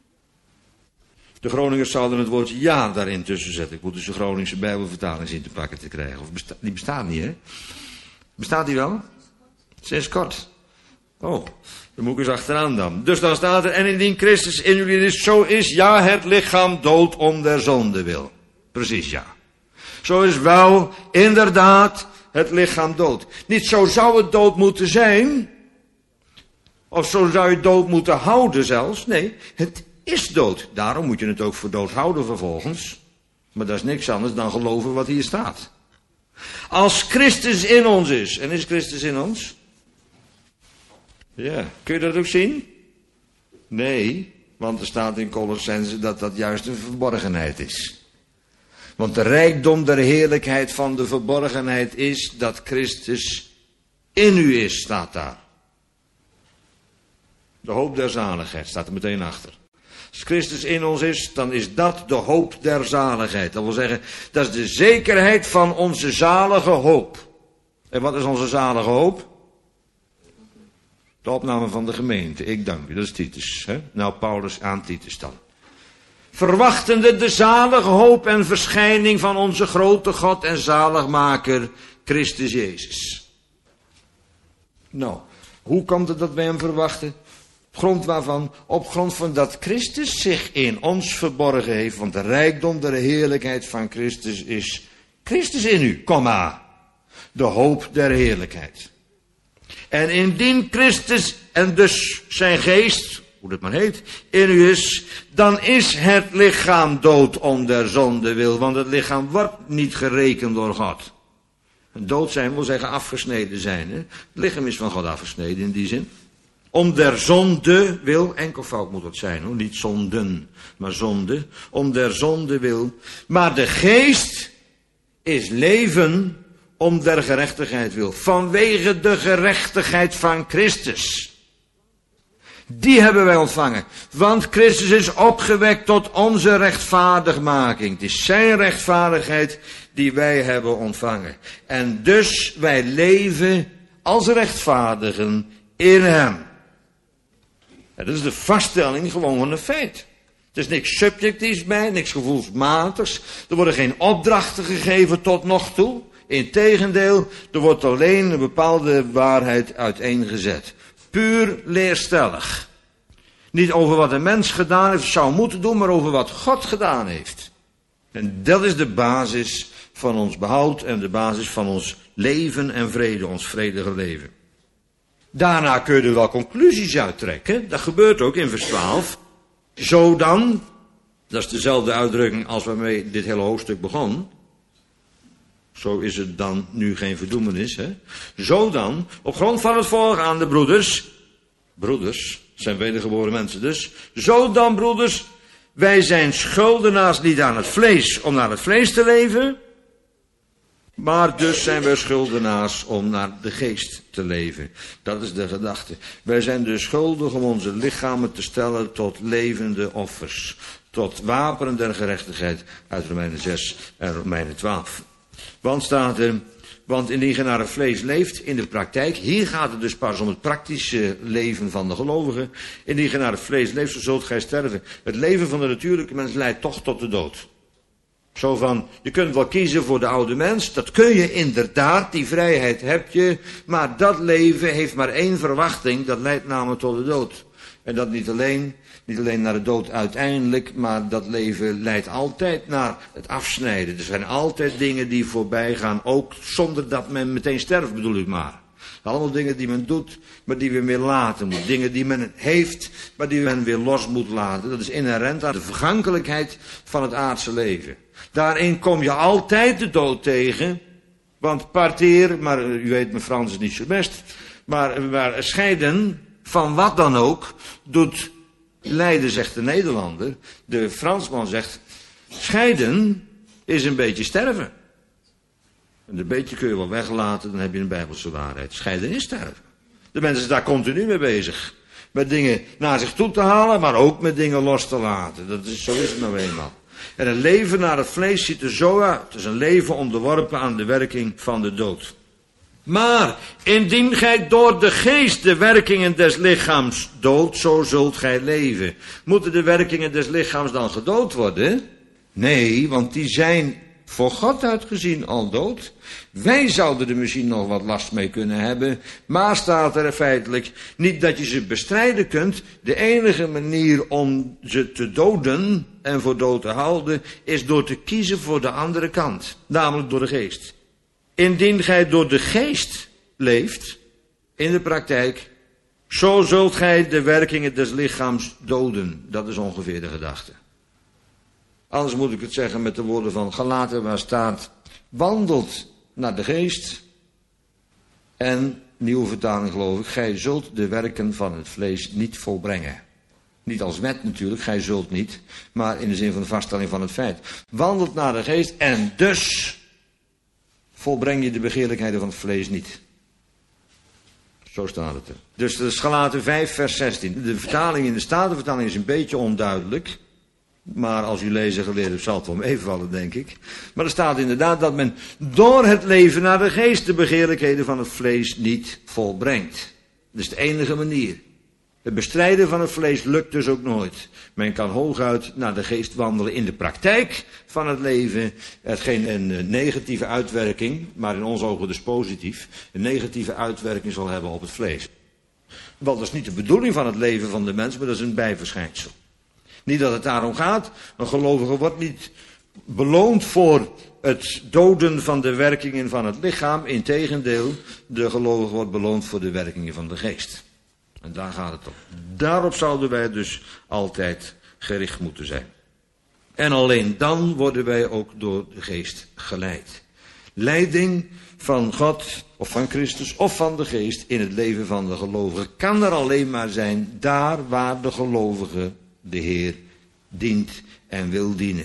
De Groningers zouden het woord ja daarin tussen zetten. Ik moet dus de Groningse Bijbelvertaling zien te pakken te krijgen. Die bestaat niet, hè? Bestaat die wel? Sinds kort. Oh, dan moet ik eens achteraan dan. Dus dan staat er, en indien Christus in jullie is, zo is ja het lichaam dood om der zonde wil. Precies, ja. Zo is wel inderdaad het lichaam dood. Niet zo zou het dood moeten zijn. Of zo zou je het dood moeten houden zelfs. Nee, het is dood. Daarom moet je het ook voor dood houden vervolgens. Maar dat is niks anders dan geloven wat hier staat. Als Christus in ons is. En is Christus in ons? Ja, kun je dat ook zien? Nee, want er staat in Colossenzen dat dat juist een verborgenheid is. Want de rijkdom der heerlijkheid van de verborgenheid is dat Christus in u is, staat daar. De hoop der zaligheid staat er meteen achter. Als Christus in ons is, dan is dat de hoop der zaligheid. Dat wil zeggen, dat is de zekerheid van onze zalige hoop. En wat is onze zalige hoop? De opname van de gemeente, ik dank u, dat is Titus. Hè? Nou, Paulus aan Titus dan. Verwachtende de zalige hoop en verschijning van onze grote God en zaligmaker, Christus Jezus. Nou, hoe komt het dat wij hem verwachten? Op grond waarvan? Op grond van dat Christus zich in ons verborgen heeft. Want de rijkdom der heerlijkheid van Christus is Christus in u, komma. De hoop der heerlijkheid. En indien Christus en dus zijn geest, hoe dat maar heet, in u is, dan is het lichaam dood om der zonde wil. Want het lichaam wordt niet gerekend door God. Dood zijn wil zeggen afgesneden zijn. Hè? Het lichaam is van God afgesneden in die zin. Om der zonde wil, enkelvoud moet het zijn hoor, niet zonden, maar zonde. Om der zonde wil. Maar de geest is leven om der gerechtigheid wil. Vanwege de gerechtigheid van Christus. Die hebben wij ontvangen. Want Christus is opgewekt tot onze rechtvaardigmaking. Het is zijn rechtvaardigheid die wij hebben ontvangen. En dus wij leven als rechtvaardigen in hem. En dat is de vaststelling gewoon van een feit. Er is niks subjectiefs bij, niks gevoelsmatigs. Er worden geen opdrachten gegeven tot nog toe. Integendeel, er wordt alleen een bepaalde waarheid uiteengezet. Puur leerstellig. Niet over wat een mens gedaan heeft, zou moeten doen, maar over wat God gedaan heeft. En dat is de basis van ons behoud en de basis van ons leven en vrede, ons vredige leven. Daarna kun je er wel conclusies uittrekken. Dat gebeurt ook in vers 12. Zo dan, dat is dezelfde uitdrukking als waarmee dit hele hoofdstuk begon. Zo is het dan nu geen verdoemenis. Hè? Zo dan, op grond van het voorgaande broeders, zijn wedergeboren mensen dus. Zo dan broeders, wij zijn schuldenaars niet aan het vlees om naar het vlees te leven. Maar dus zijn wij schuldenaars om naar de geest te leven. Dat is de gedachte. Wij zijn dus schuldig om onze lichamen te stellen tot levende offers. Tot wapenen der gerechtigheid uit Romeinen 6 en Romeinen 12. Want staat er, want indien je naar het vlees leeft in de praktijk, hier gaat het dus pas om het praktische leven van de gelovigen. Indien je naar het vlees leeft, zo zult gij sterven. Het leven van de natuurlijke mens leidt toch tot de dood. Zo van, je kunt wel kiezen voor de oude mens, dat kun je inderdaad, die vrijheid heb je, maar dat leven heeft maar één verwachting, dat leidt namelijk tot de dood. En dat niet alleen naar de dood uiteindelijk, maar dat leven leidt altijd naar het afsnijden. Er zijn altijd dingen die voorbij gaan, ook zonder dat men meteen sterft, bedoel ik maar. Allemaal dingen die men doet, maar die men weer laten moet. Dingen die men heeft, maar die men weer los moet laten. Dat is inherent aan de vergankelijkheid van het aardse leven. Daarin kom je altijd de dood tegen. Want partir, maar u weet mijn Frans is niet zo best. Maar scheiden van wat dan ook doet lijden, zegt de Nederlander. De Fransman zegt, scheiden is een beetje sterven. En een beetje kun je wel weglaten, dan heb je een bijbelse waarheid. Scheiden is sterven. De mensen zijn daar continu mee bezig. Met dingen naar zich toe te halen, maar ook met dingen los te laten. Zo is het nou eenmaal. En een leven naar het vlees ziet er zo uit. Het is een leven onderworpen aan de werking van de dood. Maar indien gij door de geest de werkingen des lichaams doodt, zo zult gij leven. Moeten de werkingen des lichaams dan gedood worden? Nee, want die zijn voor God uitgezien al dood. Wij zouden er misschien nog wat last mee kunnen hebben. Maar staat er feitelijk niet dat je ze bestrijden kunt. De enige manier om ze te doden en voor dood te houden is door te kiezen voor de andere kant. Namelijk door de geest. Indien gij door de geest leeft, in de praktijk, zo zult gij de werkingen des lichaams doden. Dat is ongeveer de gedachte. Anders moet ik het zeggen met de woorden van Galaten, waar staat, wandelt naar de geest. En, nieuwe vertaling geloof ik, gij zult de werken van het vlees niet volbrengen. Niet als wet natuurlijk, gij zult niet, maar in de zin van de vaststelling van het feit. Wandelt naar de geest en dus volbreng je de begeerlijkheden van het vlees niet. Zo staat het er. Dus dat is Galaten 5 vers 16. De vertaling in de Statenvertaling is een beetje onduidelijk. Maar als u lezer geleerd hebt, zal het wel meevallen, denk ik. Maar er staat inderdaad dat men door het leven naar de geest de begeerlijkheden van het vlees niet volbrengt. Dat is de enige manier. Het bestrijden van het vlees lukt dus ook nooit. Men kan hooguit naar de geest wandelen in de praktijk van het leven. Hetgeen een negatieve uitwerking, maar in onze ogen dus positief, een negatieve uitwerking zal hebben op het vlees. Wel, dat is niet de bedoeling van het leven van de mens, maar dat is een bijverschijnsel. Niet dat het daarom gaat. Een gelovige wordt niet beloond voor het doden van de werkingen van het lichaam. Integendeel, de gelovige wordt beloond voor de werkingen van de geest. En daar gaat het om. Daarop zouden wij dus altijd gericht moeten zijn. En alleen dan worden wij ook door de geest geleid. Leiding van God of van Christus of van de geest in het leven van de gelovige kan er alleen maar zijn daar waar de gelovige de Heer dient en wil dienen.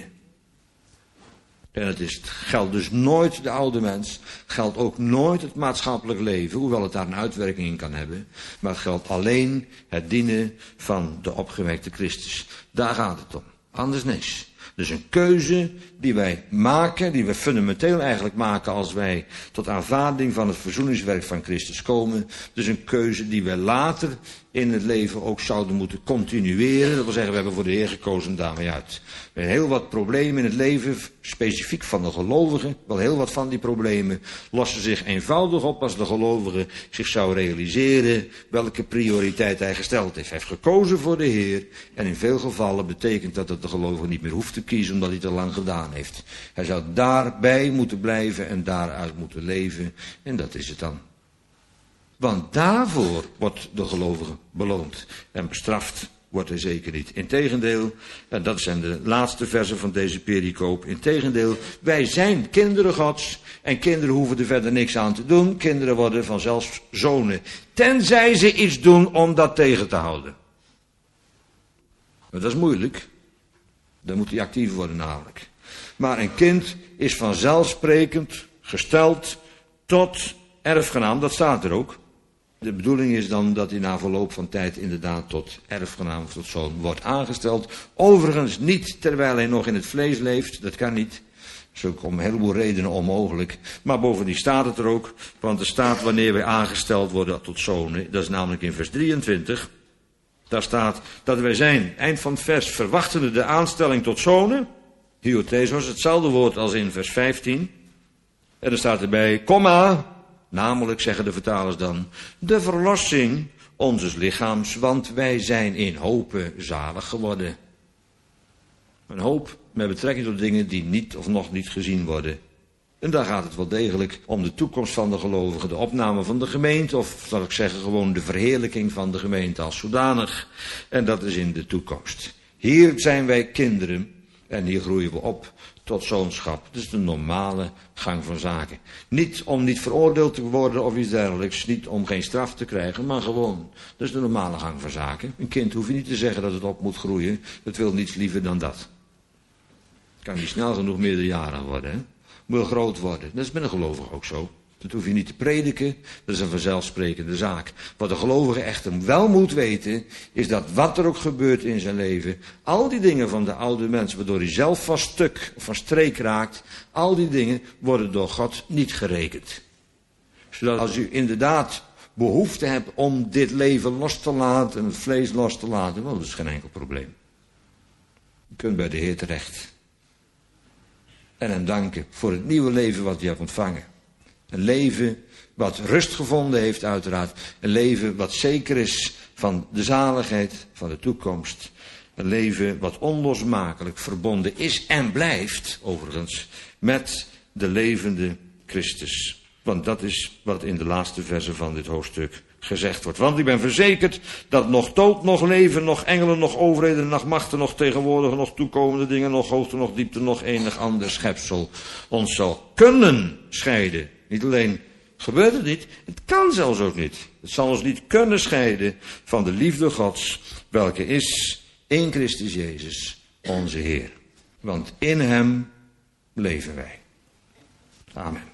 En het geldt dus nooit de oude mens, geldt ook nooit het maatschappelijk leven, hoewel het daar een uitwerking in kan hebben. Maar het geldt alleen het dienen van de opgewekte Christus. Daar gaat het om, anders niks. Dus een keuze die wij maken, die we fundamenteel eigenlijk maken als wij tot aanvaarding van het verzoeningswerk van Christus komen. Dus een keuze die we later in het leven ook zouden moeten continueren. Dat wil zeggen, we hebben voor de Heer gekozen, daarmee uit. We hebben heel wat problemen in het leven, specifiek van de gelovigen. Wel heel wat van die problemen lossen zich eenvoudig op als de gelovige zich zou realiseren welke prioriteit hij gesteld heeft. Hij heeft gekozen voor de Heer en in veel gevallen betekent dat de gelovige niet meer hoeft te kiezen omdat hij het al lang gedaan heeft. Hij zou daarbij moeten blijven en daaruit moeten leven en dat is het dan. Want daarvoor wordt de gelovige beloond en bestraft wordt hij zeker niet. Integendeel, en dat zijn de laatste versen van deze pericoop. Integendeel, wij zijn kinderen Gods en kinderen hoeven er verder niks aan te doen. Kinderen worden vanzelf zonen, tenzij ze iets doen om dat tegen te houden. Maar dat is moeilijk. Dan moet hij actief worden namelijk. Maar een kind is vanzelfsprekend gesteld tot erfgenaam, dat staat er ook. De bedoeling is dan dat hij na verloop van tijd inderdaad tot erfgenaam of tot zoon wordt aangesteld. Overigens niet terwijl hij nog in het vlees leeft, dat kan niet. Dat is ook om een heleboel redenen onmogelijk. Maar bovendien staat het er ook, want er staat wanneer wij aangesteld worden tot zonen. Dat is namelijk in vers 23. Daar staat dat wij zijn, eind van het vers, verwachtende de aanstelling tot zonen. Hyothesos, hetzelfde woord als in vers 15. En er staat erbij, komma. Namelijk, zeggen de vertalers dan, de verlossing onzes lichaams, want wij zijn in hope zalig geworden. Een hoop met betrekking tot dingen die niet of nog niet gezien worden. En daar gaat het wel degelijk om de toekomst van de gelovigen, de opname van de gemeente, of zal ik zeggen gewoon de verheerlijking van de gemeente als zodanig. En dat is in de toekomst. Hier zijn wij kinderen en hier groeien we op tot zoonschap. Dat is de normale gang van zaken. Niet om niet veroordeeld te worden of iets dergelijks. Niet om geen straf te krijgen, maar gewoon. Dat is de normale gang van zaken. Een kind hoef je niet te zeggen dat het op moet groeien. Het wil niets liever dan dat. Het kan niet snel genoeg meerderjarig worden. Hè? Moet groot worden. Dat is met een gelovige ook zo. Dat hoef je niet te prediken. Dat is een vanzelfsprekende zaak. Wat de gelovige echter wel moet weten, is dat wat er ook gebeurt in zijn leven, al die dingen van de oude mens, waardoor hij zelf van stuk of van streek raakt, al die dingen worden door God niet gerekend. Zodat als u inderdaad behoefte hebt om dit leven los te laten en het vlees los te laten, wel, dat is geen enkel probleem. U kunt bij de Heer terecht. En hem danken voor het nieuwe leven wat u hebt ontvangen. Een leven wat rust gevonden heeft uiteraard. Een leven wat zeker is van de zaligheid, van de toekomst. Een leven wat onlosmakelijk verbonden is en blijft, overigens, met de levende Christus. Want dat is wat in de laatste versen van dit hoofdstuk gezegd wordt. Want ik ben verzekerd dat nog dood, nog leven, nog engelen, nog overheden, nog machten, nog tegenwoordige, nog toekomende dingen, nog hoogte, nog diepte, nog enig ander schepsel ons zal kunnen scheiden. Niet alleen gebeurt het niet, het kan zelfs ook niet. Het zal ons niet kunnen scheiden van de liefde Gods, welke is in Christus Jezus, onze Heer. Want in hem leven wij. Amen.